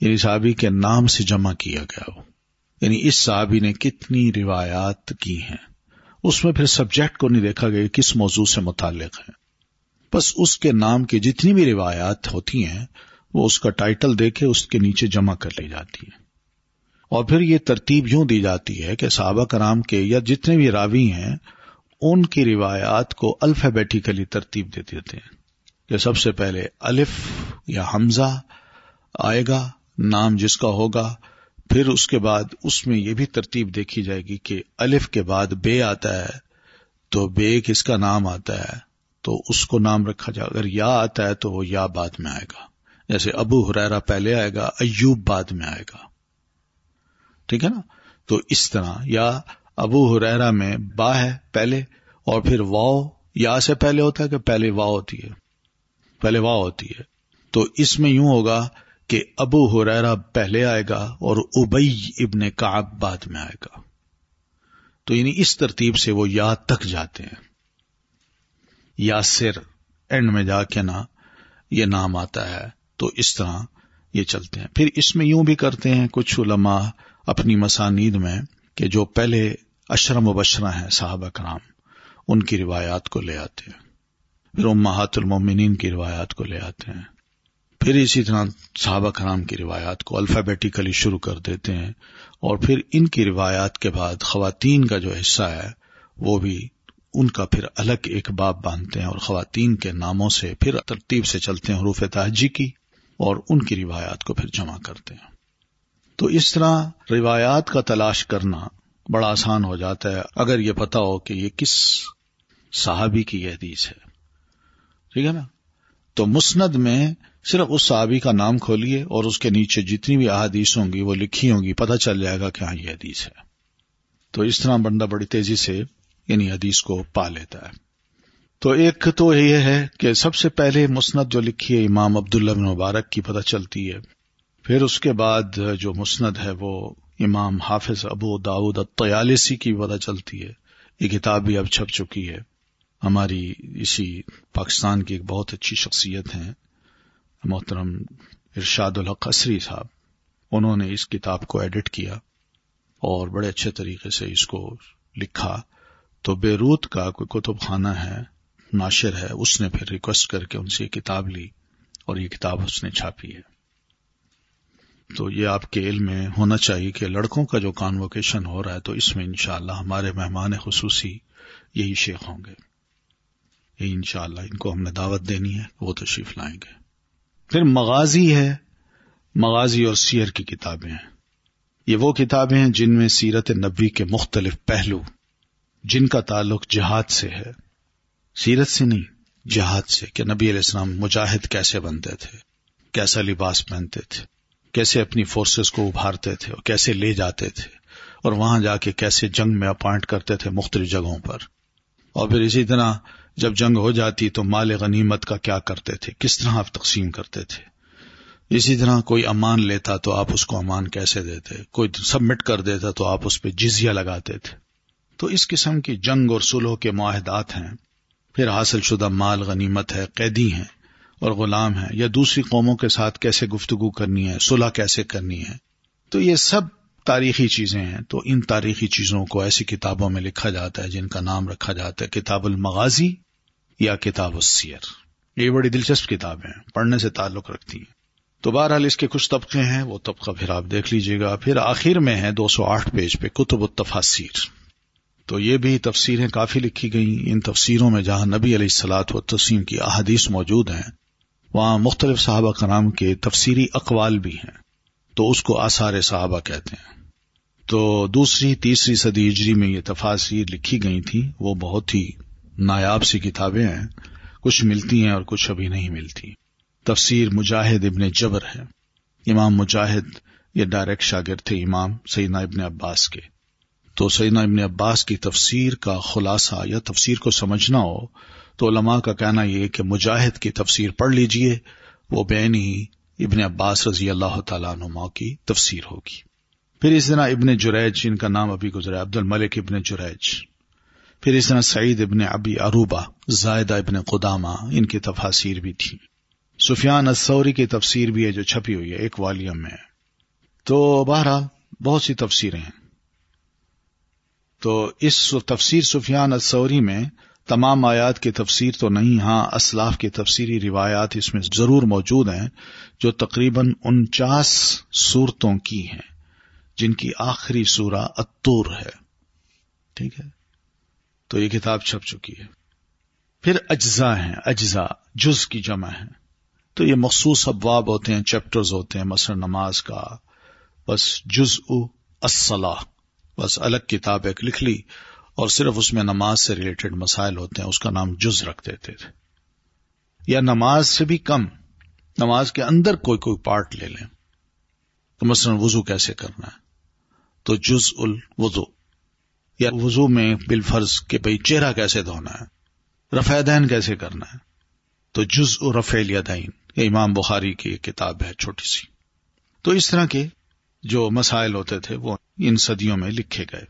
یعنی صحابی کے نام سے جمع کیا گیا ہو. یعنی اس صحابی نے کتنی روایات کی ہیں. اس میں پھر سبجیکٹ کو نہیں دیکھا گیا کس موضوع سے متعلق ہے، بس اس کے نام کی جتنی بھی روایات ہوتی ہیں وہ اس کا ٹائٹل دے کے اس کے نیچے جمع کر لی جاتی ہیں. اور پھر یہ ترتیب یوں دی جاتی ہے کہ صحابہ کرام کے یا جتنے بھی راوی ہیں ان کی روایات کو الفابیٹیکلی ترتیب دے دیتے ہیں کہ سب سے پہلے الف یا حمزہ آئے گا، نام جس کا ہوگا. پھر اس کے بعد اس میں یہ بھی ترتیب دیکھی جائے گی کہ الف کے بعد بے آتا ہے تو بے کس کا نام آتا ہے تو اس کو نام رکھا جائے. اگر یا آتا ہے تو وہ یا بعد میں آئے گا. جیسے ابو ہریرہ پہلے آئے گا، ایوب بعد میں آئے گا. ٹھیک ہے نا؟ تو اس طرح یا ابو ہریرہ میں با ہے پہلے اور پھر واو یا سے پہلے ہوتا ہے کہ پہلے واو ہوتی ہے؟ پہلے واو ہوتی ہے. تو اس میں یوں ہوگا کہ ابو ہریرہ پہلے آئے گا اور ابی ابن کعب بعد میں آئے گا. تو یعنی اس ترتیب سے وہ یا تک جاتے ہیں. یاسر اینڈ میں جا کے نا یہ نام آتا ہے. تو اس طرح یہ چلتے ہیں. پھر اس میں یوں بھی کرتے ہیں کچھ علماء اپنی مسانید میں کہ جو پہلے عشرہ مبشرہ ہیں صحابہ کرام ان کی روایات کو لے آتے ہیں، پھر امہات المومنین کی روایات کو لے آتے ہیں، پھر اسی طرح صحابہ کرام کی روایات کو الفابیٹیکلی شروع کر دیتے ہیں. اور پھر ان کی روایات کے بعد خواتین کا جو حصہ ہے وہ بھی ان کا پھر الگ ایک باب باندھتے ہیں اور خواتین کے ناموں سے پھر ترتیب سے چلتے ہیں حروف تہجی کی اور ان کی روایات کو پھر جمع کرتے ہیں. تو اس طرح روایات کا تلاش کرنا بڑا آسان ہو جاتا ہے اگر یہ پتا ہو کہ یہ کس صحابی کی یہ حدیث ہے. ٹھیک ہے نا؟ تو مسند میں صرف اس صحابی کا نام کھولیے اور اس کے نیچے جتنی بھی احادیث ہوں گی وہ لکھی ہوں گی، پتہ چل جائے گا کہ ہاں یہ حدیث ہے. تو اس طرح بندہ بڑی تیزی سے یعنی حدیث کو پا لیتا ہے. تو ایک تو یہ ہے کہ سب سے پہلے مسند جو لکھی ہے امام عبداللہ بن مبارک کی پتہ چلتی ہے. پھر اس کے بعد جو مسند ہے وہ امام حافظ ابو داؤد الطیالسی کی پتہ چلتی ہے. یہ کتاب بھی اب چھپ چکی ہے. ہماری اسی پاکستان کی ایک بہت اچھی شخصیت ہیں محترم ارشاد الحق عصری صاحب، انہوں نے اس کتاب کو ایڈٹ کیا اور بڑے اچھے طریقے سے اس کو لکھا. تو بیروت کا کوئی کتب خانہ ہے، ناشر ہے، اس نے پھر ریکویسٹ کر کے ان سے یہ کتاب لی اور یہ کتاب اس نے چھاپی ہے. تو یہ آپ کے علم میں ہونا چاہیے کہ لڑکوں کا جو کانوکیشن ہو رہا ہے تو اس میں انشاءاللہ ہمارے مہمان خصوصی یہی شیخ ہوں گے. یہی انشاءاللہ ان کو ہم نے دعوت دینی ہے، وہ تشریف لائیں گے. پھر مغازی ہے، مغازی اور سیر کی کتابیں ہیں. یہ وہ کتابیں ہیں جن میں سیرت نبوی کے مختلف پہلو جن کا تعلق جہاد سے ہے، سیرت سے نہیں، جہاد سے، کہ نبی علیہ السلام مجاہد کیسے بنتے تھے، کیسا لباس پہنتے تھے، کیسے اپنی فورسز کو ابھارتے تھے اور کیسے لے جاتے تھے اور وہاں جا کے کیسے جنگ میں اپائنٹ کرتے تھے مختلف جگہوں پر. اور پھر اسی طرح جب جنگ ہو جاتی تو مال غنیمت کا کیا کرتے تھے، کس طرح آپ تقسیم کرتے تھے. اسی طرح کوئی امان لیتا تو آپ اس کو امان کیسے دیتے، کوئی سبمٹ کر دیتا تو آپ اس پہ جزیہ لگاتے تھے. تو اس قسم کی جنگ اور صلح کے معاہدات ہیں. پھر حاصل شدہ مال غنیمت ہے، قیدی ہیں اور غلام ہیں، یا دوسری قوموں کے ساتھ کیسے گفتگو کرنی ہے، صلح کیسے کرنی ہے. تو یہ سب تاریخی چیزیں ہیں. تو ان تاریخی چیزوں کو ایسی کتابوں میں لکھا جاتا ہے جن کا نام رکھا جاتا ہے کتاب المغازی یا کتاب السیر. یہ بڑی دلچسپ کتابیں ہیں، پڑھنے سے تعلق رکھتی ہیں. تو بہرحال اس کے کچھ طبقے ہیں، وہ طبقہ پھر آپ دیکھ لیجئے گا. پھر آخر میں ہے 208 پیج پہ کتب التفاسیر. تو یہ بھی تفسیریں کافی لکھی گئیں. ان تفسیروں میں جہاں نبی علیہ الصلوۃ والتسلیم کی احادیث موجود ہیں وہاں مختلف صحابہ کرام کے تفسیری اقوال بھی ہیں، تو اس کو آثار صحابہ کہتے ہیں. تو دوسری تیسری صدی ہجری میں یہ تفاسیر لکھی گئی تھی. وہ بہت ہی نایاب سی کتابیں ہیں، کچھ ملتی ہیں اور کچھ ابھی نہیں ملتی. تفسیر مجاہد ابن جبر ہے. امام مجاہد یہ ڈائریکٹ شاگرد تھے امام سیدنا ابن عباس کے. تو سیدنا ابن عباس کی تفسیر کا خلاصہ یا تفسیر کو سمجھنا ہو تو علماء کا کہنا یہ کہ مجاہد کی تفسیر پڑھ لیجئے، وہ بین ہی ابن عباس رضی اللہ تعالیٰ عنہما کی تفسیر ہوگی. پھر اس طرح ابن جریج، جن کا نام ابھی گزرا، عبد الملک ابن جریج. پھر اس طرح سعید ابن ابی عروبہ، زائدہ ابن قدامہ، ان کی تفاسیر بھی تھی. سفیان الثوری کی تفسیر بھی ہے جو چھپی ہوئی ہے ایک والیوم میں. تو بہرحال بہت سی تفسیریں ہیں. تو اس تفسیر سفیان الثوری میں تمام آیات کی تفسیر تو نہیں، ہاں اسلاف کی تفسیری روایات اس میں ضرور موجود ہیں جو تقریباً 49 سورتوں کی ہیں، جن کی آخری سورہ الطور ہے. ٹھیک ہے، تو یہ کتاب چھپ چکی ہے. پھر اجزاء ہیں، اجزاء جز کی جمع ہے. تو یہ مخصوص ابواب ہوتے ہیں، چیپٹرز ہوتے ہیں، مثلا نماز کا بس جزء الصلاۃ، بس الگ کتاب ایک لکھ لی اور صرف اس میں نماز سے ریلیٹڈ مسائل ہوتے ہیں، اس کا نام جز رکھ دیتے تھے. یا نماز سے بھی کم، نماز کے اندر کوئی پارٹ لے لیں، تو مثلا وضو کیسے کرنا ہے تو جزء الوضو، یا وضو میں بالفرض کہ بھئی چہرہ کیسے دھونا ہے، رفع یدین کیسے کرنا ہے تو جزء رفع الیدین، یہ امام بخاری کی ایک کتاب ہے چھوٹی سی. تو اس طرح کے جو مسائل ہوتے تھے وہ ان صدیوں میں لکھے گئے.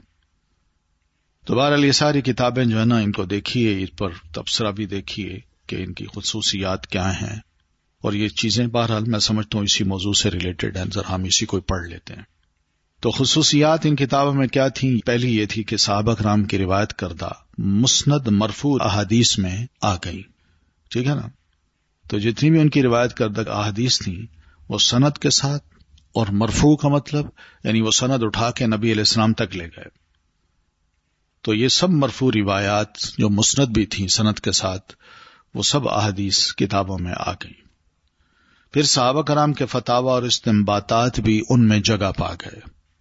تو بہرحال یہ ساری کتابیں جو ہے نا، ان کو دیکھیے، اس پر تبصرہ بھی دیکھیے کہ ان کی خصوصیات کیا ہیں، اور یہ چیزیں بہرحال میں سمجھتا ہوں اسی موضوع سے ریلیٹڈ ہیں، ذرا ہم اسی کو پڑھ لیتے ہیں. تو خصوصیات ان کتابوں میں کیا تھیں؟ پہلی یہ تھی کہ صحابہ کرام کی روایت کردہ مسند مرفوع احادیث میں آ گئی. ٹھیک ہے نا، تو جتنی بھی ان کی روایت کردہ احادیث تھیں وہ سند کے ساتھ، اور مرفوع کا مطلب یعنی وہ سند اٹھا کے نبی علیہ السلام تک لے گئے. تو یہ سب مرفوع روایات جو مسند بھی تھیں سند کے ساتھ، وہ سب احادیث کتابوں میں آ گئی. پھر صحابہ کرام کے فتاوی اور استنباطات بھی ان میں جگہ پا گئے.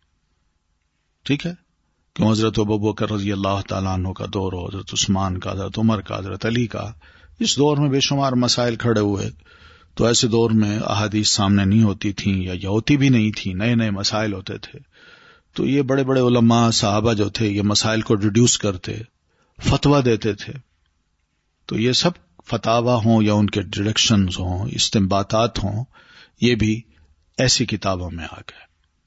ٹھیک ہے، کہ حضرت ابوبکر رضی اللہ تعالیٰ عنہ کا دور ہو، حضرت عثمان کا، حضرت عمر کا، حضرت علی کا، اس دور میں بے شمار مسائل کھڑے ہوئے. تو ایسے دور میں احادیث سامنے نہیں ہوتی تھیں، یا ہوتی بھی نہیں تھیں، نئے نئے مسائل ہوتے تھے. تو یہ بڑے بڑے علماء صحابہ جو تھے یہ مسائل کو ریڈیوس کرتے، فتویٰ دیتے تھے. تو یہ سب فتاوی ہوں یا ان کے ڈائریکشنز ہوں، استنباطات ہوں، یہ بھی ایسی کتابوں میں آ گئے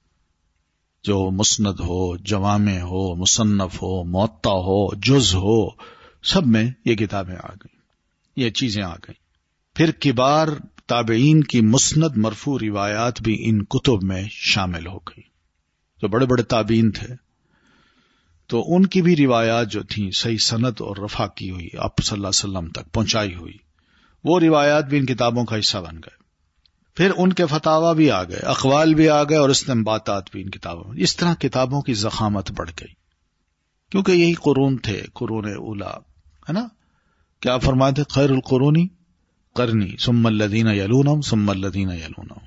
جو مسند ہو، جوامع ہو، مصنف ہو، موطا ہو، جز ہو، سب میں یہ کتابیں آ گئیں، یہ چیزیں آ گئیں. پھر کبار تابعین کی مسند مرفوع روایات بھی ان کتب میں شامل ہو گئی. جو بڑے بڑے تابعین تھے تو ان کی بھی روایات جو تھیں صحیح سند اور رفع کی ہوئی، آپ صلی اللہ علیہ وسلم تک پہنچائی ہوئی، وہ روایات بھی ان کتابوں کا حصہ بن گئے. پھر ان کے فتاوی بھی آ گئے، اقوال بھی آ گئے، اور استنباطات بھی ان کتابوں میں. اس طرح کتابوں کی ضخامت بڑھ گئی، کیونکہ یہی قرون تھے، قرون اولا، ہے نا. کیا فرماتے؟ خیر القرونی قرنی ثم الذین یلونہم ثم الذین یلونہم.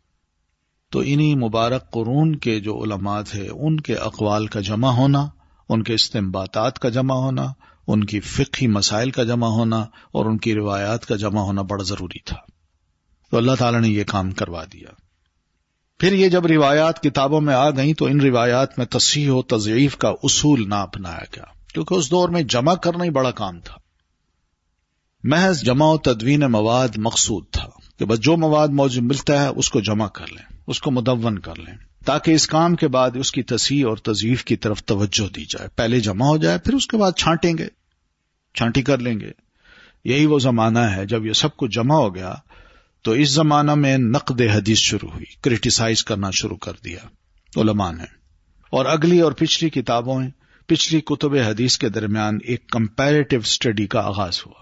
تو انہی مبارک قرون کے جو علماء تھے ان کے اقوال کا جمع ہونا، ان کے استنباطات کا جمع ہونا، ان کی فقہی مسائل کا جمع ہونا، اور ان کی روایات کا جمع ہونا بڑا ضروری تھا. تو اللہ تعالیٰ نے یہ کام کروا دیا. پھر یہ جب روایات کتابوں میں آ گئیں تو ان روایات میں تصحیح و تضعیف کا اصول نہ اپنایا گیا، کیونکہ اس دور میں جمع کرنا ہی بڑا کام تھا. محض جمع و تدوین مواد مقصود تھا کہ بس جو مواد موجود ملتا ہے اس کو جمع کر لیں، اس کو مدون کر لیں، تاکہ اس کام کے بعد اس کی تصحیح اور تضعیف کی طرف توجہ دی جائے. پہلے جمع ہو جائے، پھر اس کے بعد چھانٹیں گے، چھانٹی کر لیں گے. یہی وہ زمانہ ہے جب یہ سب کچھ جمع ہو گیا تو اس زمانہ میں نقد حدیث شروع ہوئی، کرٹیسائز کرنا شروع کر دیا علماء نے. اور اگلی اور پچھلی کتابوں میں، پچھلی کتب حدیث کے درمیان ایک کمپیریٹیو اسٹڈی کا آغاز ہوا.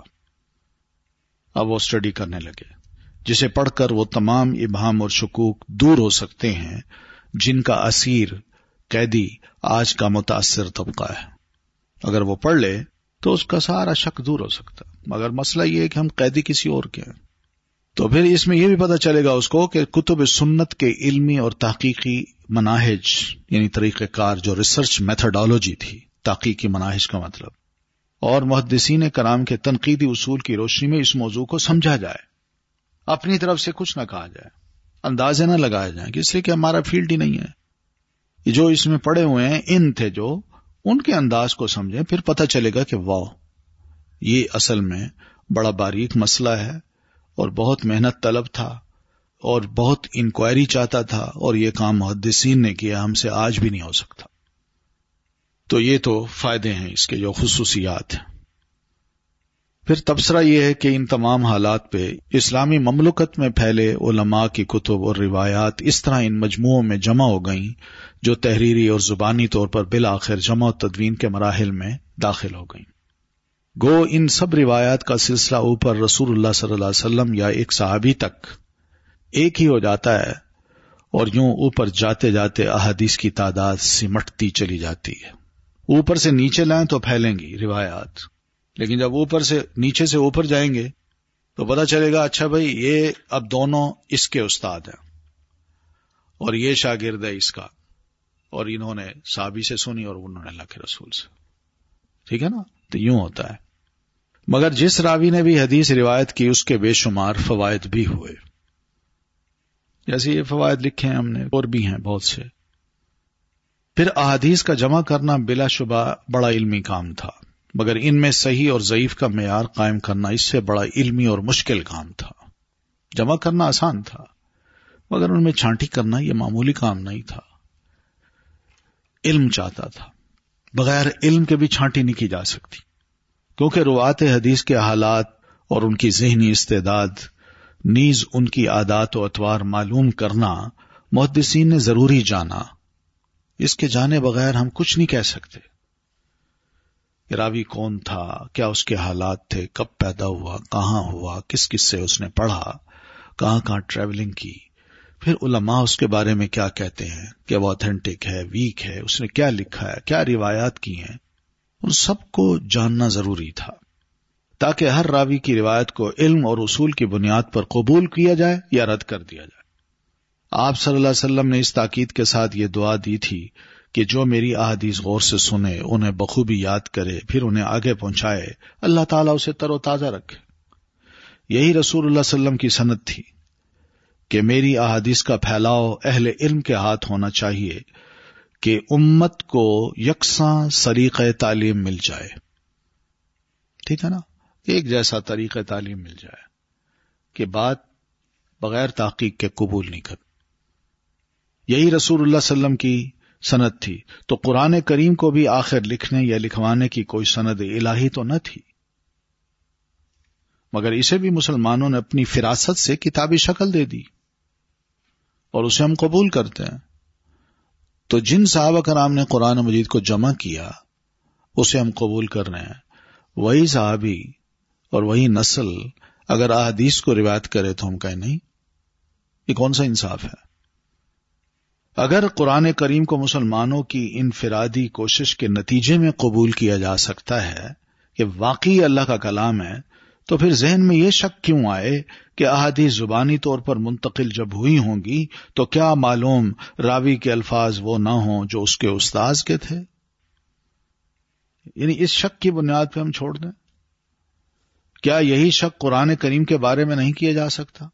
اب وہ اسٹڈی کرنے لگے جسے پڑھ کر وہ تمام ابہام اور شکوک دور ہو سکتے ہیں جن کا اسیر قیدی آج کا متاثر طبقہ ہے. اگر وہ پڑھ لے تو اس کا سارا شک دور ہو سکتا. مگر مسئلہ یہ ہے کہ ہم قیدی کسی اور کے ہیں. تو پھر اس میں یہ بھی پتہ چلے گا اس کو کہ کتب سنت کے علمی اور تحقیقی مناہج، یعنی طریقہ کار، جو ریسرچ میتھڈالوجی تھی، تحقیقی مناہج کا مطلب، اور محدثین کرام کے تنقیدی اصول کی روشنی میں اس موضوع کو سمجھا جائے. اپنی طرف سے کچھ نہ کہا جائے، اندازے نہ لگائے جائیں، کہ اس لیے کہ ہمارا فیلڈ ہی نہیں ہے. جو اس میں پڑے ہوئے ہیں ان تھے جو ان کے انداز کو سمجھیں، پھر پتہ چلے گا کہ واہ، یہ اصل میں بڑا باریک مسئلہ ہے اور بہت محنت طلب تھا اور بہت انکوائری چاہتا تھا، اور یہ کام محدثین نے کیا، ہم سے آج بھی نہیں ہو سکتا. تو یہ تو فائدے ہیں اس کے، جو خصوصیات ہیں. پھر تبصرہ یہ ہے کہ ان تمام حالات پہ اسلامی مملکت میں پھیلے علماء کی کتب اور روایات اس طرح ان مجموعوں میں جمع ہو گئیں جو تحریری اور زبانی طور پر بالآخر جمع و تدوین کے مراحل میں داخل ہو گئیں. گو ان سب روایات کا سلسلہ اوپر رسول اللہ صلی اللہ علیہ وسلم یا ایک صحابی تک ایک ہی ہو جاتا ہے، اور یوں اوپر جاتے جاتے احادیث کی تعداد سمٹتی چلی جاتی ہے. اوپر سے نیچے لائیں تو پھیلیں گی روایات، لیکن جب اوپر سے نیچے سے اوپر جائیں گے تو پتہ چلے گا اچھا بھائی یہ اب دونوں اس کے استاد ہیں اور یہ شاگرد ہے اس کا، اور انہوں نے صحابی سے سنی اور انہوں نے اللہ کے رسول سے. ٹھیک ہے نا؟ تو یوں ہوتا ہے. مگر جس راوی نے بھی حدیث روایت کی اس کے بے شمار فوائد بھی ہوئے. جیسے یہ فوائد لکھے ہیں ہم نے، اور بھی ہیں بہت سے. پھر احادیث کا جمع کرنا بلا شبہ بڑا علمی کام تھا، مگر ان میں صحیح اور ضعیف کا معیار قائم کرنا اس سے بڑا علمی اور مشکل کام تھا. جمع کرنا آسان تھا، مگر ان میں چھانٹی کرنا یہ معمولی کام نہیں تھا. علم چاہتا تھا، بغیر علم کے بھی چھانٹی نہیں کی جا سکتی، کیونکہ روات حدیث کے حالات اور ان کی ذہنی استعداد نیز ان کی عادات و اطوار معلوم کرنا محدثین نے ضروری جانا. اس کے جانے بغیر ہم کچھ نہیں کہہ سکتے کہ راوی کون تھا، کیا اس کے حالات تھے، کب پیدا ہوا، کہاں ہوا، کس کس سے اس نے پڑھا، کہاں کہاں ٹریولنگ کی. پھر علماء اس کے بارے میں کیا کہتے ہیں کہ وہ آتھینٹک ہے، ویک ہے، اس نے کیا لکھا ہے، کیا روایات کی ہیں. ان سب کو جاننا ضروری تھا تاکہ ہر راوی کی روایت کو علم اور اصول کی بنیاد پر قبول کیا جائے یا رد کر دیا جائے. آپ صلی اللہ علیہ وسلم نے اس تاکید کے ساتھ یہ دعا دی تھی کہ جو میری احادیث غور سے سنے، انہیں بخوبی یاد کرے، پھر انہیں آگے پہنچائے، اللہ تعالیٰ اسے تر و تازہ رکھے. یہی رسول اللہ صلی اللہ علیہ وسلم کی سنت تھی کہ میری احادیث کا پھیلاؤ اہل علم کے ہاتھ ہونا چاہیے کہ امت کو یکساں طریقہ تعلیم مل جائے. ٹھیک ہے نا؟ ایک جیسا طریقہ تعلیم مل جائے کہ بات بغیر تحقیق کے قبول نہیں کر. یہی رسول اللہ صلی اللہ علیہ وسلم کی سند تھی. تو قرآن کریم کو بھی آخر لکھنے یا لکھوانے کی کوئی سند الہی تو نہ تھی، مگر اسے بھی مسلمانوں نے اپنی فراست سے کتابی شکل دے دی اور اسے ہم قبول کرتے ہیں. تو جن صحابہ کرام نے قرآن مجید کو جمع کیا اسے ہم قبول کر رہے ہیں. وہی صحابی اور وہی نسل اگر احادیث کو روایت کرے تو ہم کہیں نہیں. یہ کون سا انصاف ہے؟ اگر قرآن کریم کو مسلمانوں کی انفرادی کوشش کے نتیجے میں قبول کیا جا سکتا ہے کہ واقعی اللہ کا کلام ہے، تو پھر ذہن میں یہ شک کیوں آئے کہ احادیث زبانی طور پر منتقل جب ہوئی ہوں گی تو کیا معلوم راوی کے الفاظ وہ نہ ہوں جو اس کے استاذ کے تھے؟ یعنی اس شک کی بنیاد پہ ہم چھوڑ دیں. کیا یہی شک قرآن کریم کے بارے میں نہیں کیا جا سکتا؟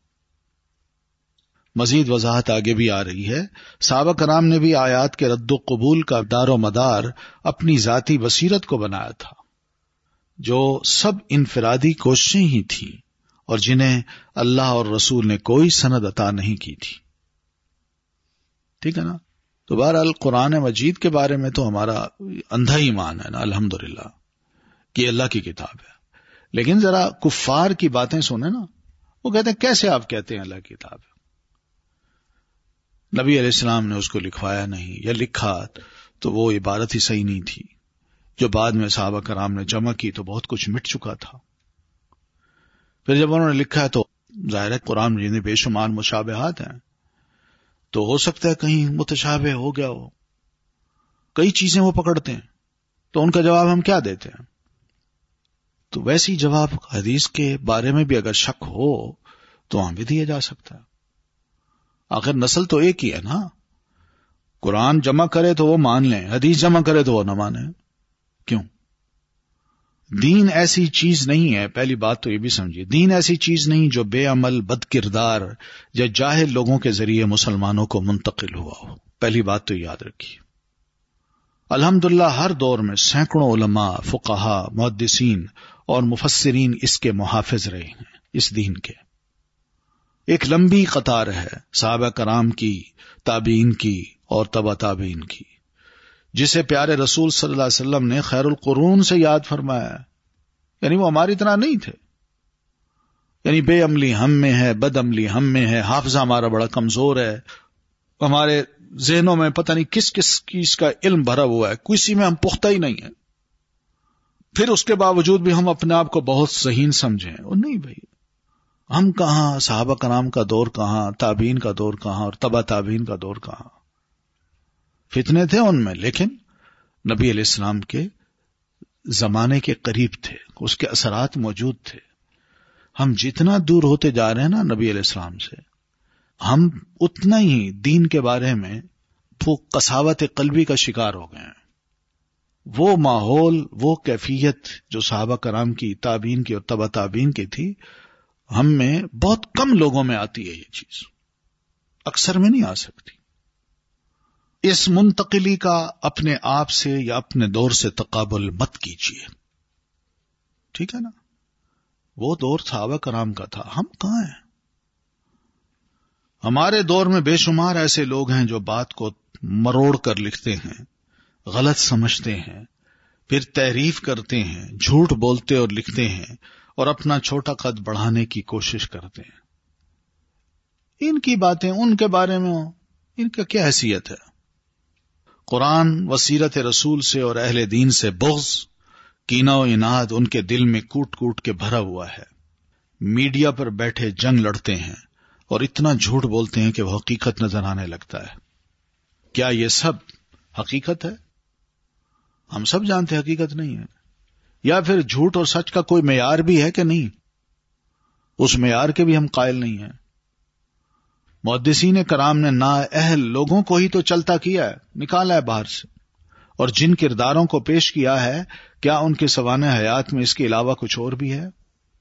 مزید وضاحت آگے بھی آ رہی ہے. صحابہ کرام نے بھی آیات کے رد و قبول کا دار و مدار اپنی ذاتی بصیرت کو بنایا تھا، جو سب انفرادی کوششیں ہی تھیں اور جنہیں اللہ اور رسول نے کوئی سند عطا نہیں کی تھی. ٹھیک ہے نا؟ تو بہرحال قرآن مجید کے بارے میں تو ہمارا اندھا ایمان ہے نا، الحمدللہ کہ اللہ کی کتاب ہے. لیکن ذرا کفار کی باتیں سنیں نا، وہ کہتے ہیں کیسے آپ کہتے ہیں اللہ کی کتاب ہے؟ نبی علیہ السلام نے اس کو لکھوایا نہیں، یا لکھا تو وہ عبارت ہی صحیح نہیں تھی. جو بعد میں صحابہ کرام نے جمع کی تو بہت کچھ مٹ چکا تھا. پھر جب انہوں نے لکھا ہے تو ظاہر ہے قرآن مجید میں بے شمار مشابہات ہیں، تو ہو سکتا ہے کہیں متشابہ ہو گیا ہو. کئی چیزیں وہ پکڑتے ہیں، تو ان کا جواب ہم کیا دیتے ہیں؟ تو ویسی جواب حدیث کے بارے میں بھی اگر شک ہو تو وہاں بھی دیا جا سکتا ہے. آخر نسل تو ایک ہی ہے نا. قرآن جمع کرے تو وہ مان لیں، حدیث جمع کرے تو وہ نہ مانیں. کیوں؟ دین ایسی چیز نہیں ہے. پہلی بات تو یہ بھی سمجھیے، دین ایسی چیز نہیں جو بے عمل، بد کردار یا جاہل لوگوں کے ذریعے مسلمانوں کو منتقل ہوا ہو. پہلی بات تو یاد رکھیے. الحمدللہ ہر دور میں سینکڑوں علماء، فقہا، محدثین اور مفسرین اس کے محافظ رہے ہیں، اس دین کے. ایک لمبی قطار ہے صحابہ کرام کی، تابعین کی اور تبع تابعین کی، جسے پیارے رسول صلی اللہ علیہ وسلم نے خیر القرون سے یاد فرمایا. یعنی وہ ہماری طرح نہیں تھے. یعنی بے عملی ہم میں ہے، بد عملی ہم میں ہے، حافظہ ہمارا بڑا کمزور ہے، ہمارے ذہنوں میں پتہ نہیں کس کس چیز کا علم بھرا ہوا ہے، کسی میں ہم پختہ ہی نہیں ہیں. پھر اس کے باوجود بھی ہم اپنے آپ کو بہت ذہین سمجھیں. اور نہیں بھائی، ہم کہاں، صحابہ کرام کا دور کہاں، تابعین کا دور کہاں، اور تبع تابعین کا دور کہاں. فتنے تھے ان میں، لیکن نبی علیہ السلام کے زمانے کے قریب تھے، اس کے اثرات موجود تھے. ہم جتنا دور ہوتے جا رہے ہیں نا نبی علیہ السلام سے، ہم اتنا ہی دین کے بارے میں وہ قساوت قلبی کا شکار ہو گئے ہیں. وہ ماحول، وہ کیفیت جو صحابہ کرام کی، تابعین کی اور تبع تابعین کی تھی، ہم میں بہت کم لوگوں میں آتی ہے. یہ چیز اکثر میں نہیں آ سکتی. اس منتقلی کا اپنے آپ سے یا اپنے دور سے تقابل مت کیجیے. ٹھیک ہے نا؟ وہ دور صحابہ کرام کا تھا، ہم کہاں ہیں؟ ہمارے دور میں بے شمار ایسے لوگ ہیں جو بات کو مروڑ کر لکھتے ہیں، غلط سمجھتے ہیں، پھر تحریف کرتے ہیں، جھوٹ بولتے اور لکھتے ہیں، اور اپنا چھوٹا قد بڑھانے کی کوشش کرتے ہیں. ان کی باتیں ان کے بارے میں ہوں، ان کا کیا حیثیت ہے؟ قرآن و سیرت رسول سے اور اہل دین سے بغض، کینہ و عناد ان کے دل میں کوٹ کوٹ کے بھرا ہوا ہے. میڈیا پر بیٹھے جنگ لڑتے ہیں اور اتنا جھوٹ بولتے ہیں کہ وہ حقیقت نظر آنے لگتا ہے. کیا یہ سب حقیقت ہے؟ ہم سب جانتے ہیں حقیقت نہیں ہے. یا پھر جھوٹ اور سچ کا کوئی معیار بھی ہے کہ نہیں؟ اس معیار کے بھی ہم قائل نہیں ہیں. محدثین کرام نے نااہل لوگوں کو ہی تو چلتا کیا ہے، نکالا ہے باہر سے، اور جن کرداروں کو پیش کیا ہے، کیا ان کے سوانح حیات میں اس کے علاوہ کچھ اور بھی ہے؟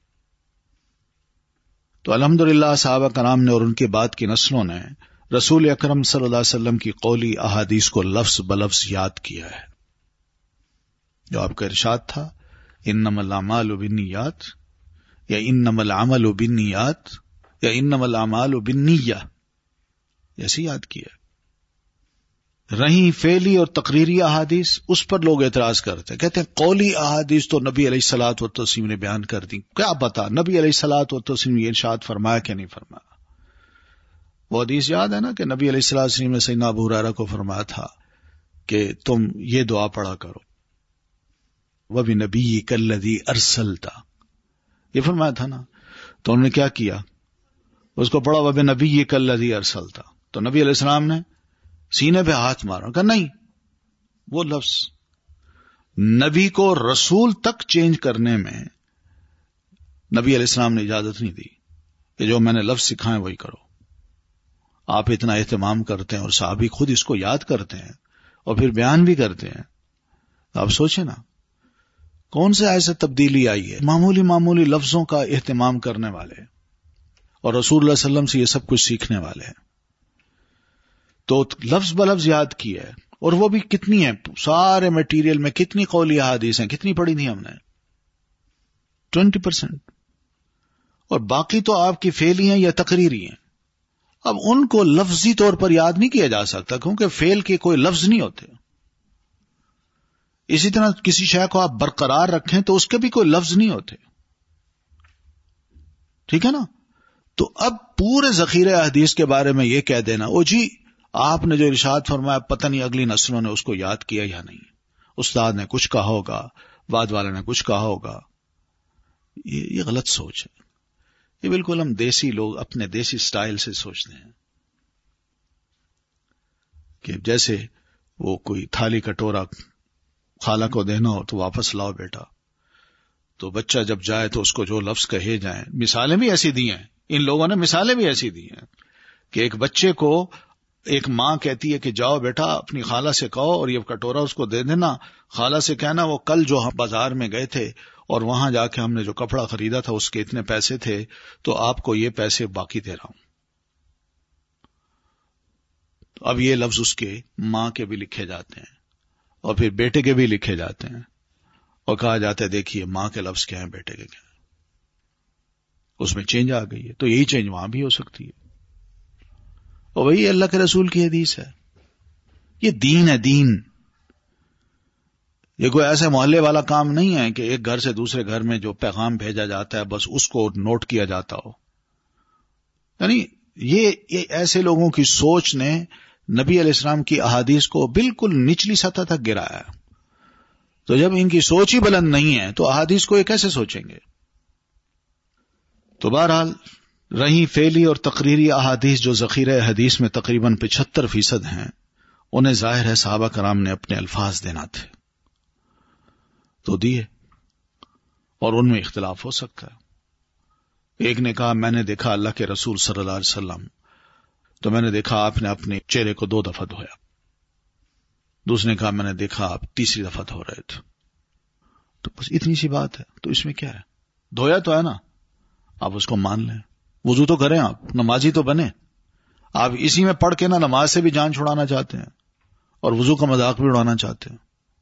تو الحمدللہ صحابہ کرام نے اور ان کے بعد کی نسلوں نے رسول اکرم صلی اللہ علیہ وسلم کی قولی احادیث کو لفظ بلفظ یاد کیا ہے. جو آپ کا ارشاد تھا، انما الاعمال بالنیات، یا انما العمل بالنیات، یا انما الاعمال بالنیہ، ایسے یاد کیا. رہیں فعلی اور تقریری احادیث، اس پر لوگ اعتراض کرتے ہیں، کہتے ہیں قولی احادیث تو نبی علیہ الصلوۃ والتسلیم نے بیان کر دی. کیا پتا نبی علیہ الصلوۃ والتسلیم نے ارشاد فرمایا کہ نہیں فرمایا؟ وہ حدیث یاد ہے نا کہ نبی علیہ الصلوۃ والتسلیم نے سیدنا ابو ہریرہ کو فرمایا تھا کہ تم یہ دعا پڑھا کرو، وَبِنَبِيِّكَ الَّذِي أَرْسَلْتَ، یہ فرمایا تھا نا. تو انہوں نے کیا کیا؟ اس کو پڑھا وَبِنَبِيِّكَ الَّذِي أَرْسَلْتَ. تو نبی علیہ السلام نے سینے پہ ہاتھ مارا، کہا نہیں، وہ لفظ نبی کو رسول تک چینج کرنے میں نبی علیہ السلام نے اجازت نہیں دی کہ جو میں نے لفظ سکھائے وہی کرو. آپ اتنا اہتمام کرتے ہیں اور صحابی خود اس کو یاد کرتے ہیں اور پھر بیان بھی کرتے ہیں. آپ سوچیں نا کون سے ایسے تبدیلی آئی ہے؟ معمولی لفظوں کا اہتمام کرنے والے اور رسول اللہ صلی اللہ علیہ وسلم سے یہ سب کچھ سیکھنے والے ہیں. تو لفظ بلفظ یاد کیا ہے، اور وہ بھی کتنی ہیں؟ سارے میٹیریل میں کتنی قولی احادیث ہیں، کتنی پڑھی تھی ہم نے؟ 20%. اور باقی تو آپ کی فعلی ہیں یا تقریری ہیں. اب ان کو لفظی طور پر یاد نہیں کیا جا سکتا کیونکہ فعل کے کوئی لفظ نہیں ہوتے. اسی طرح کسی شے کو آپ برقرار رکھیں تو اس کے بھی کوئی لفظ نہیں ہوتے. ٹھیک ہے نا؟ تو اب پورے ذخیرے حدیث کے بارے میں یہ کہہ دینا، او جی آپ نے جو ارشاد فرمایا پتہ نہیں اگلی نسلوں نے اس کو یاد کیا یا نہیں، استاد نے کچھ کہا ہوگا، بعد والے نے کچھ کہا ہوگا، یہ غلط سوچ ہے. یہ بالکل ہم دیسی لوگ اپنے دیسی سٹائل سے سوچتے ہیں کہ جیسے وہ کوئی تھالی کٹورا خالہ کو دینا ہو تو واپس لاؤ بیٹا، تو بچہ جب جائے تو اس کو جو لفظ کہے جائیں. مثالیں بھی ایسی دی ہیں، ان لوگوں نے مثالیں بھی ایسی دی ہیں کہ ایک بچے کو ایک ماں کہتی ہے کہ جاؤ بیٹا اپنی خالہ سے کہو اور یہ کٹورا اس کو دے دینا، خالہ سے کہنا وہ کل جو ہم بازار میں گئے تھے اور وہاں جا کے ہم نے جو کپڑا خریدا تھا اس کے اتنے پیسے تھے تو آپ کو یہ پیسے باقی دے رہا ہوں. اب یہ لفظ اس کے ماں کے بھی لکھے جاتے ہیں اور پھر بیٹے کے بھی لکھے جاتے ہیں اور کہا جاتا ہے دیکھیے ماں کے لفظ کیا ہیں، بیٹے کے کیا ہیں. اس میں چینج آ گئی ہے، تو یہی چینج وہاں بھی ہو سکتی ہے. اور وہی اللہ کے رسول کی حدیث ہے. یہ دین ہے، دین. یہ کوئی ایسے محلے والا کام نہیں ہے کہ ایک گھر سے دوسرے گھر میں جو پیغام بھیجا جاتا ہے بس اس کو نوٹ کیا جاتا ہو. یعنی یہ ایسے لوگوں کی سوچ نے نبی علیہ السلام کی احادیث کو بالکل نچلی سطح تک گرایا. تو جب ان کی سوچ ہی بلند نہیں ہے تو احادیث کو یہ کیسے سوچیں گے؟ تو بہرحال رہی فعلی اور تقریری احادیث جو ذخیرہ حدیث میں تقریباً 75% ہیں، انہیں ظاہر ہے صحابہ کرام نے اپنے الفاظ دینا تھے تو دیے، اور ان میں اختلاف ہو سکتا ہے. ایک نے کہا میں نے دیکھا اللہ کے رسول صلی اللہ علیہ وسلم، تو میں نے دیکھا آپ نے اپنے چہرے کو 2 دفعہ دھویا. دوسرے نے کہا میں نے دیکھا آپ تیسری دفعہ دھو رہے تھے. تو بس اتنی سی بات ہے، تو اس میں کیا ہے؟ دھویا تو ہے نا، آپ اس کو مان لیں. وضو تو کریں، آپ نمازی تو بنے. آپ اسی میں پڑھ کے نا نماز سے بھی جان چھڑانا چاہتے ہیں اور وضو کا مذاق بھی اڑانا چاہتے ہیں.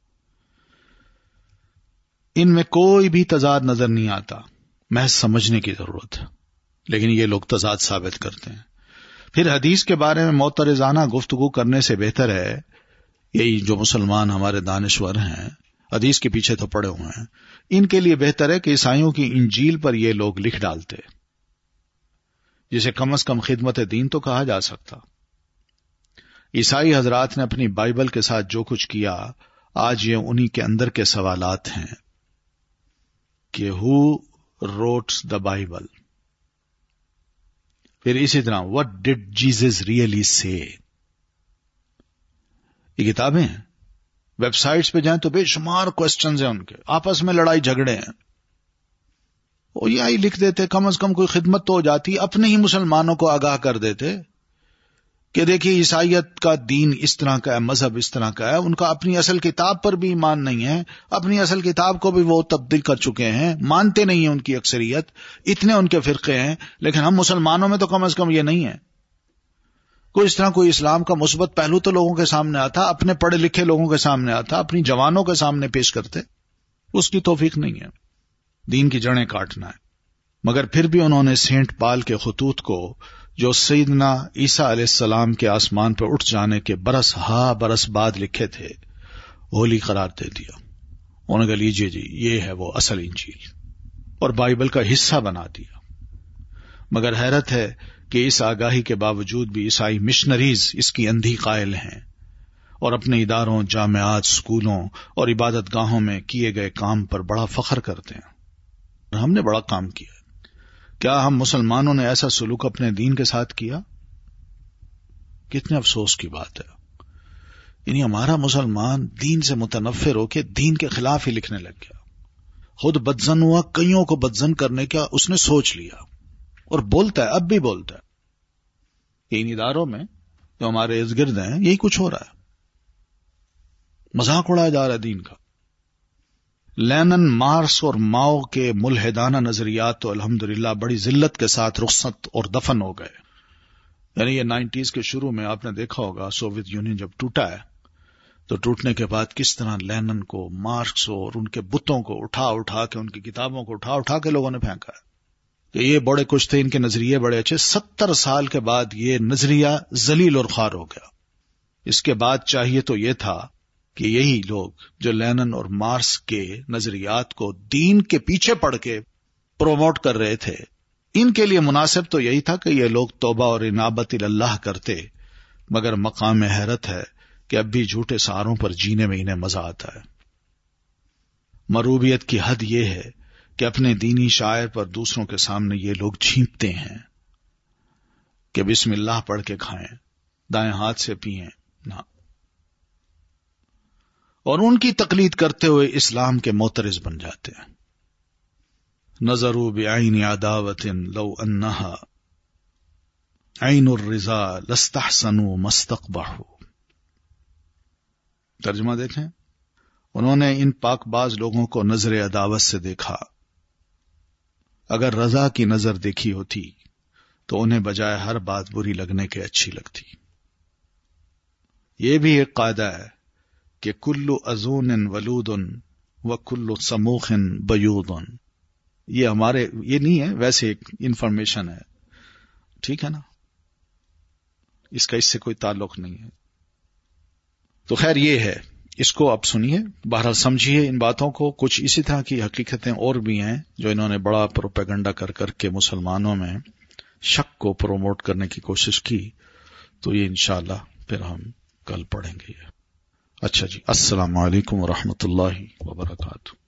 ان میں کوئی بھی تضاد نظر نہیں آتا، محض سمجھنے کی ضرورت ہے، لیکن یہ لوگ تضاد ثابت کرتے ہیں. پھر حدیث کے بارے میں معترضانہ گفتگو کرنے سے بہتر ہے، یہی جو مسلمان ہمارے دانشور ہیں حدیث کے پیچھے تو پڑے ہوئے ہیں، ان کے لیے بہتر ہے کہ عیسائیوں کی انجیل پر یہ لوگ لکھ ڈالتے، جسے کم از کم خدمت دین تو کہا جا سکتا. عیسائی حضرات نے اپنی بائبل کے ساتھ جو کچھ کیا، آج یہ انہی کے اندر کے سوالات ہیں کہ who wrote the Bible. پھر اسی طرح what did Jesus really say. یہ کتابیں ہیں، ویب سائٹس پہ جائیں تو بے شمار کوسچنز ہیں ان کے، آپس میں لڑائی جھگڑے ہیں. وہ یہی لکھ دیتے، کم از کم کوئی خدمت تو ہو جاتی، اپنے ہی مسلمانوں کو آگاہ کر دیتے کہ دیکھیے عیسائیت کا دین اس طرح کا ہے، مذہب اس طرح کا ہے. ان کا اپنی اصل کتاب پر بھی ایمان نہیں ہے، اپنی اصل کتاب کو بھی وہ تبدیل کر چکے ہیں، مانتے نہیں ہیں ان کی اکثریت. اتنے ان کے فرقے ہیں، لیکن ہم مسلمانوں میں تو کم از کم یہ نہیں ہے. کوئی اس طرح کوئی اسلام کا مثبت پہلو تو لوگوں کے سامنے آتا، اپنے پڑھے لکھے لوگوں کے سامنے آتا، اپنی جوانوں کے سامنے پیش کرتے. اس کی توفیق نہیں ہے، دین کی جڑیں کاٹنا ہے. مگر پھر بھی انہوں نے سینٹ پال کے خطوط کو جو سیدنا عیسیٰ علیہ السلام کے آسمان پر اٹھ جانے کے برس بعد لکھے تھے، ہولی قرار دے دیا. انہوں نے کہا لیجیے جی یہ ہے وہ اصل انجیل، اور بائبل کا حصہ بنا دیا. مگر حیرت ہے کہ اس آگاہی کے باوجود بھی عیسائی مشنریز اس کی اندھی قائل ہیں اور اپنے اداروں، جامعات، سکولوں اور عبادت گاہوں میں کیے گئے کام پر بڑا فخر کرتے ہیں. ہم نے بڑا کام کیا. کیا ہم مسلمانوں نے ایسا سلوک اپنے دین کے ساتھ کیا؟ کتنے افسوس کی بات ہے. یعنی ہمارا مسلمان دین سے متنفر ہو کے دین کے خلاف ہی لکھنے لگ گیا. خود بدزن ہوا، کئیوں کو بدزن کرنے کا اس نے سوچ لیا، اور بولتا ہے، اب بھی بولتا ہے. ان اداروں میں جو ہمارے ارد گرد ہیں یہی کچھ ہو رہا ہے، مذاق اڑایا جا رہا ہے دین کا. لینن، مارکس اور ماؤ کے ملحدانہ نظریات تو الحمدللہ بڑی ذلت کے ساتھ رخصت اور دفن ہو گئے. یعنی یہ 90s کے شروع میں آپ نے دیکھا ہوگا سوویت یونین جب ٹوٹا ہے تو ٹوٹنے کے بعد کس طرح لینن کو، مارکس اور ان کے بتوں کو اٹھا کے، ان کی کتابوں کو اٹھا کے لوگوں نے پھینکا ہے کہ یہ بڑے کچھ تھے، ان کے نظریے بڑے اچھے. 70 سال کے بعد یہ نظریہ ذلیل اور خوار ہو گیا. اس کے بعد چاہیے تو یہ تھا کہ یہی لوگ جو لینن اور مارکس کے نظریات کو دین کے پیچھے پڑ کے پروموٹ کر رہے تھے، ان کے لیے مناسب تو یہی تھا کہ یہ لوگ توبہ اور انابت اللہ کرتے. مگر مقام حیرت ہے کہ اب بھی جھوٹے سہاروں پر جینے میں انہیں مزہ آتا ہے. مروبیت کی حد یہ ہے کہ اپنے دینی شاعر پر دوسروں کے سامنے یہ لوگ چھینپتے ہیں کہ بسم اللہ پڑھ کے کھائیں، دائیں ہاتھ سے پئیں نہ، اور ان کی تقلید کرتے ہوئے اسلام کے معترض بن جاتے ہیں. نظروا بعین عداوت لو انہا عین الرضا لاستحسنوا ما استقبحوا. ترجمہ دیکھیں، انہوں نے ان پاک باز لوگوں کو نظر عداوت سے دیکھا. اگر رضا کی نظر دیکھی ہوتی تو انہیں بجائے ہر بات بری لگنے کے اچھی لگتی. یہ بھی ایک قاعدہ ہے کہ کل اذون ولود و کل سموخ بیوض. یہ ہمارے یہ نہیں ہے، ویسے ایک انفارمیشن ہے، ٹھیک ہے نا، اس کا اس سے کوئی تعلق نہیں ہے. تو خیر یہ ہے، اس کو آپ سنیے، بہرحال سمجھیے ان باتوں کو. کچھ اسی طرح کی حقیقتیں اور بھی ہیں جو انہوں نے بڑا پروپیگنڈا کر کے مسلمانوں میں شک کو پروموٹ کرنے کی کوشش کی. تو یہ انشاءاللہ پھر ہم کل پڑھیں گے. اچھا جی، السلام علیکم ورحمۃ اللہ وبرکاتہ.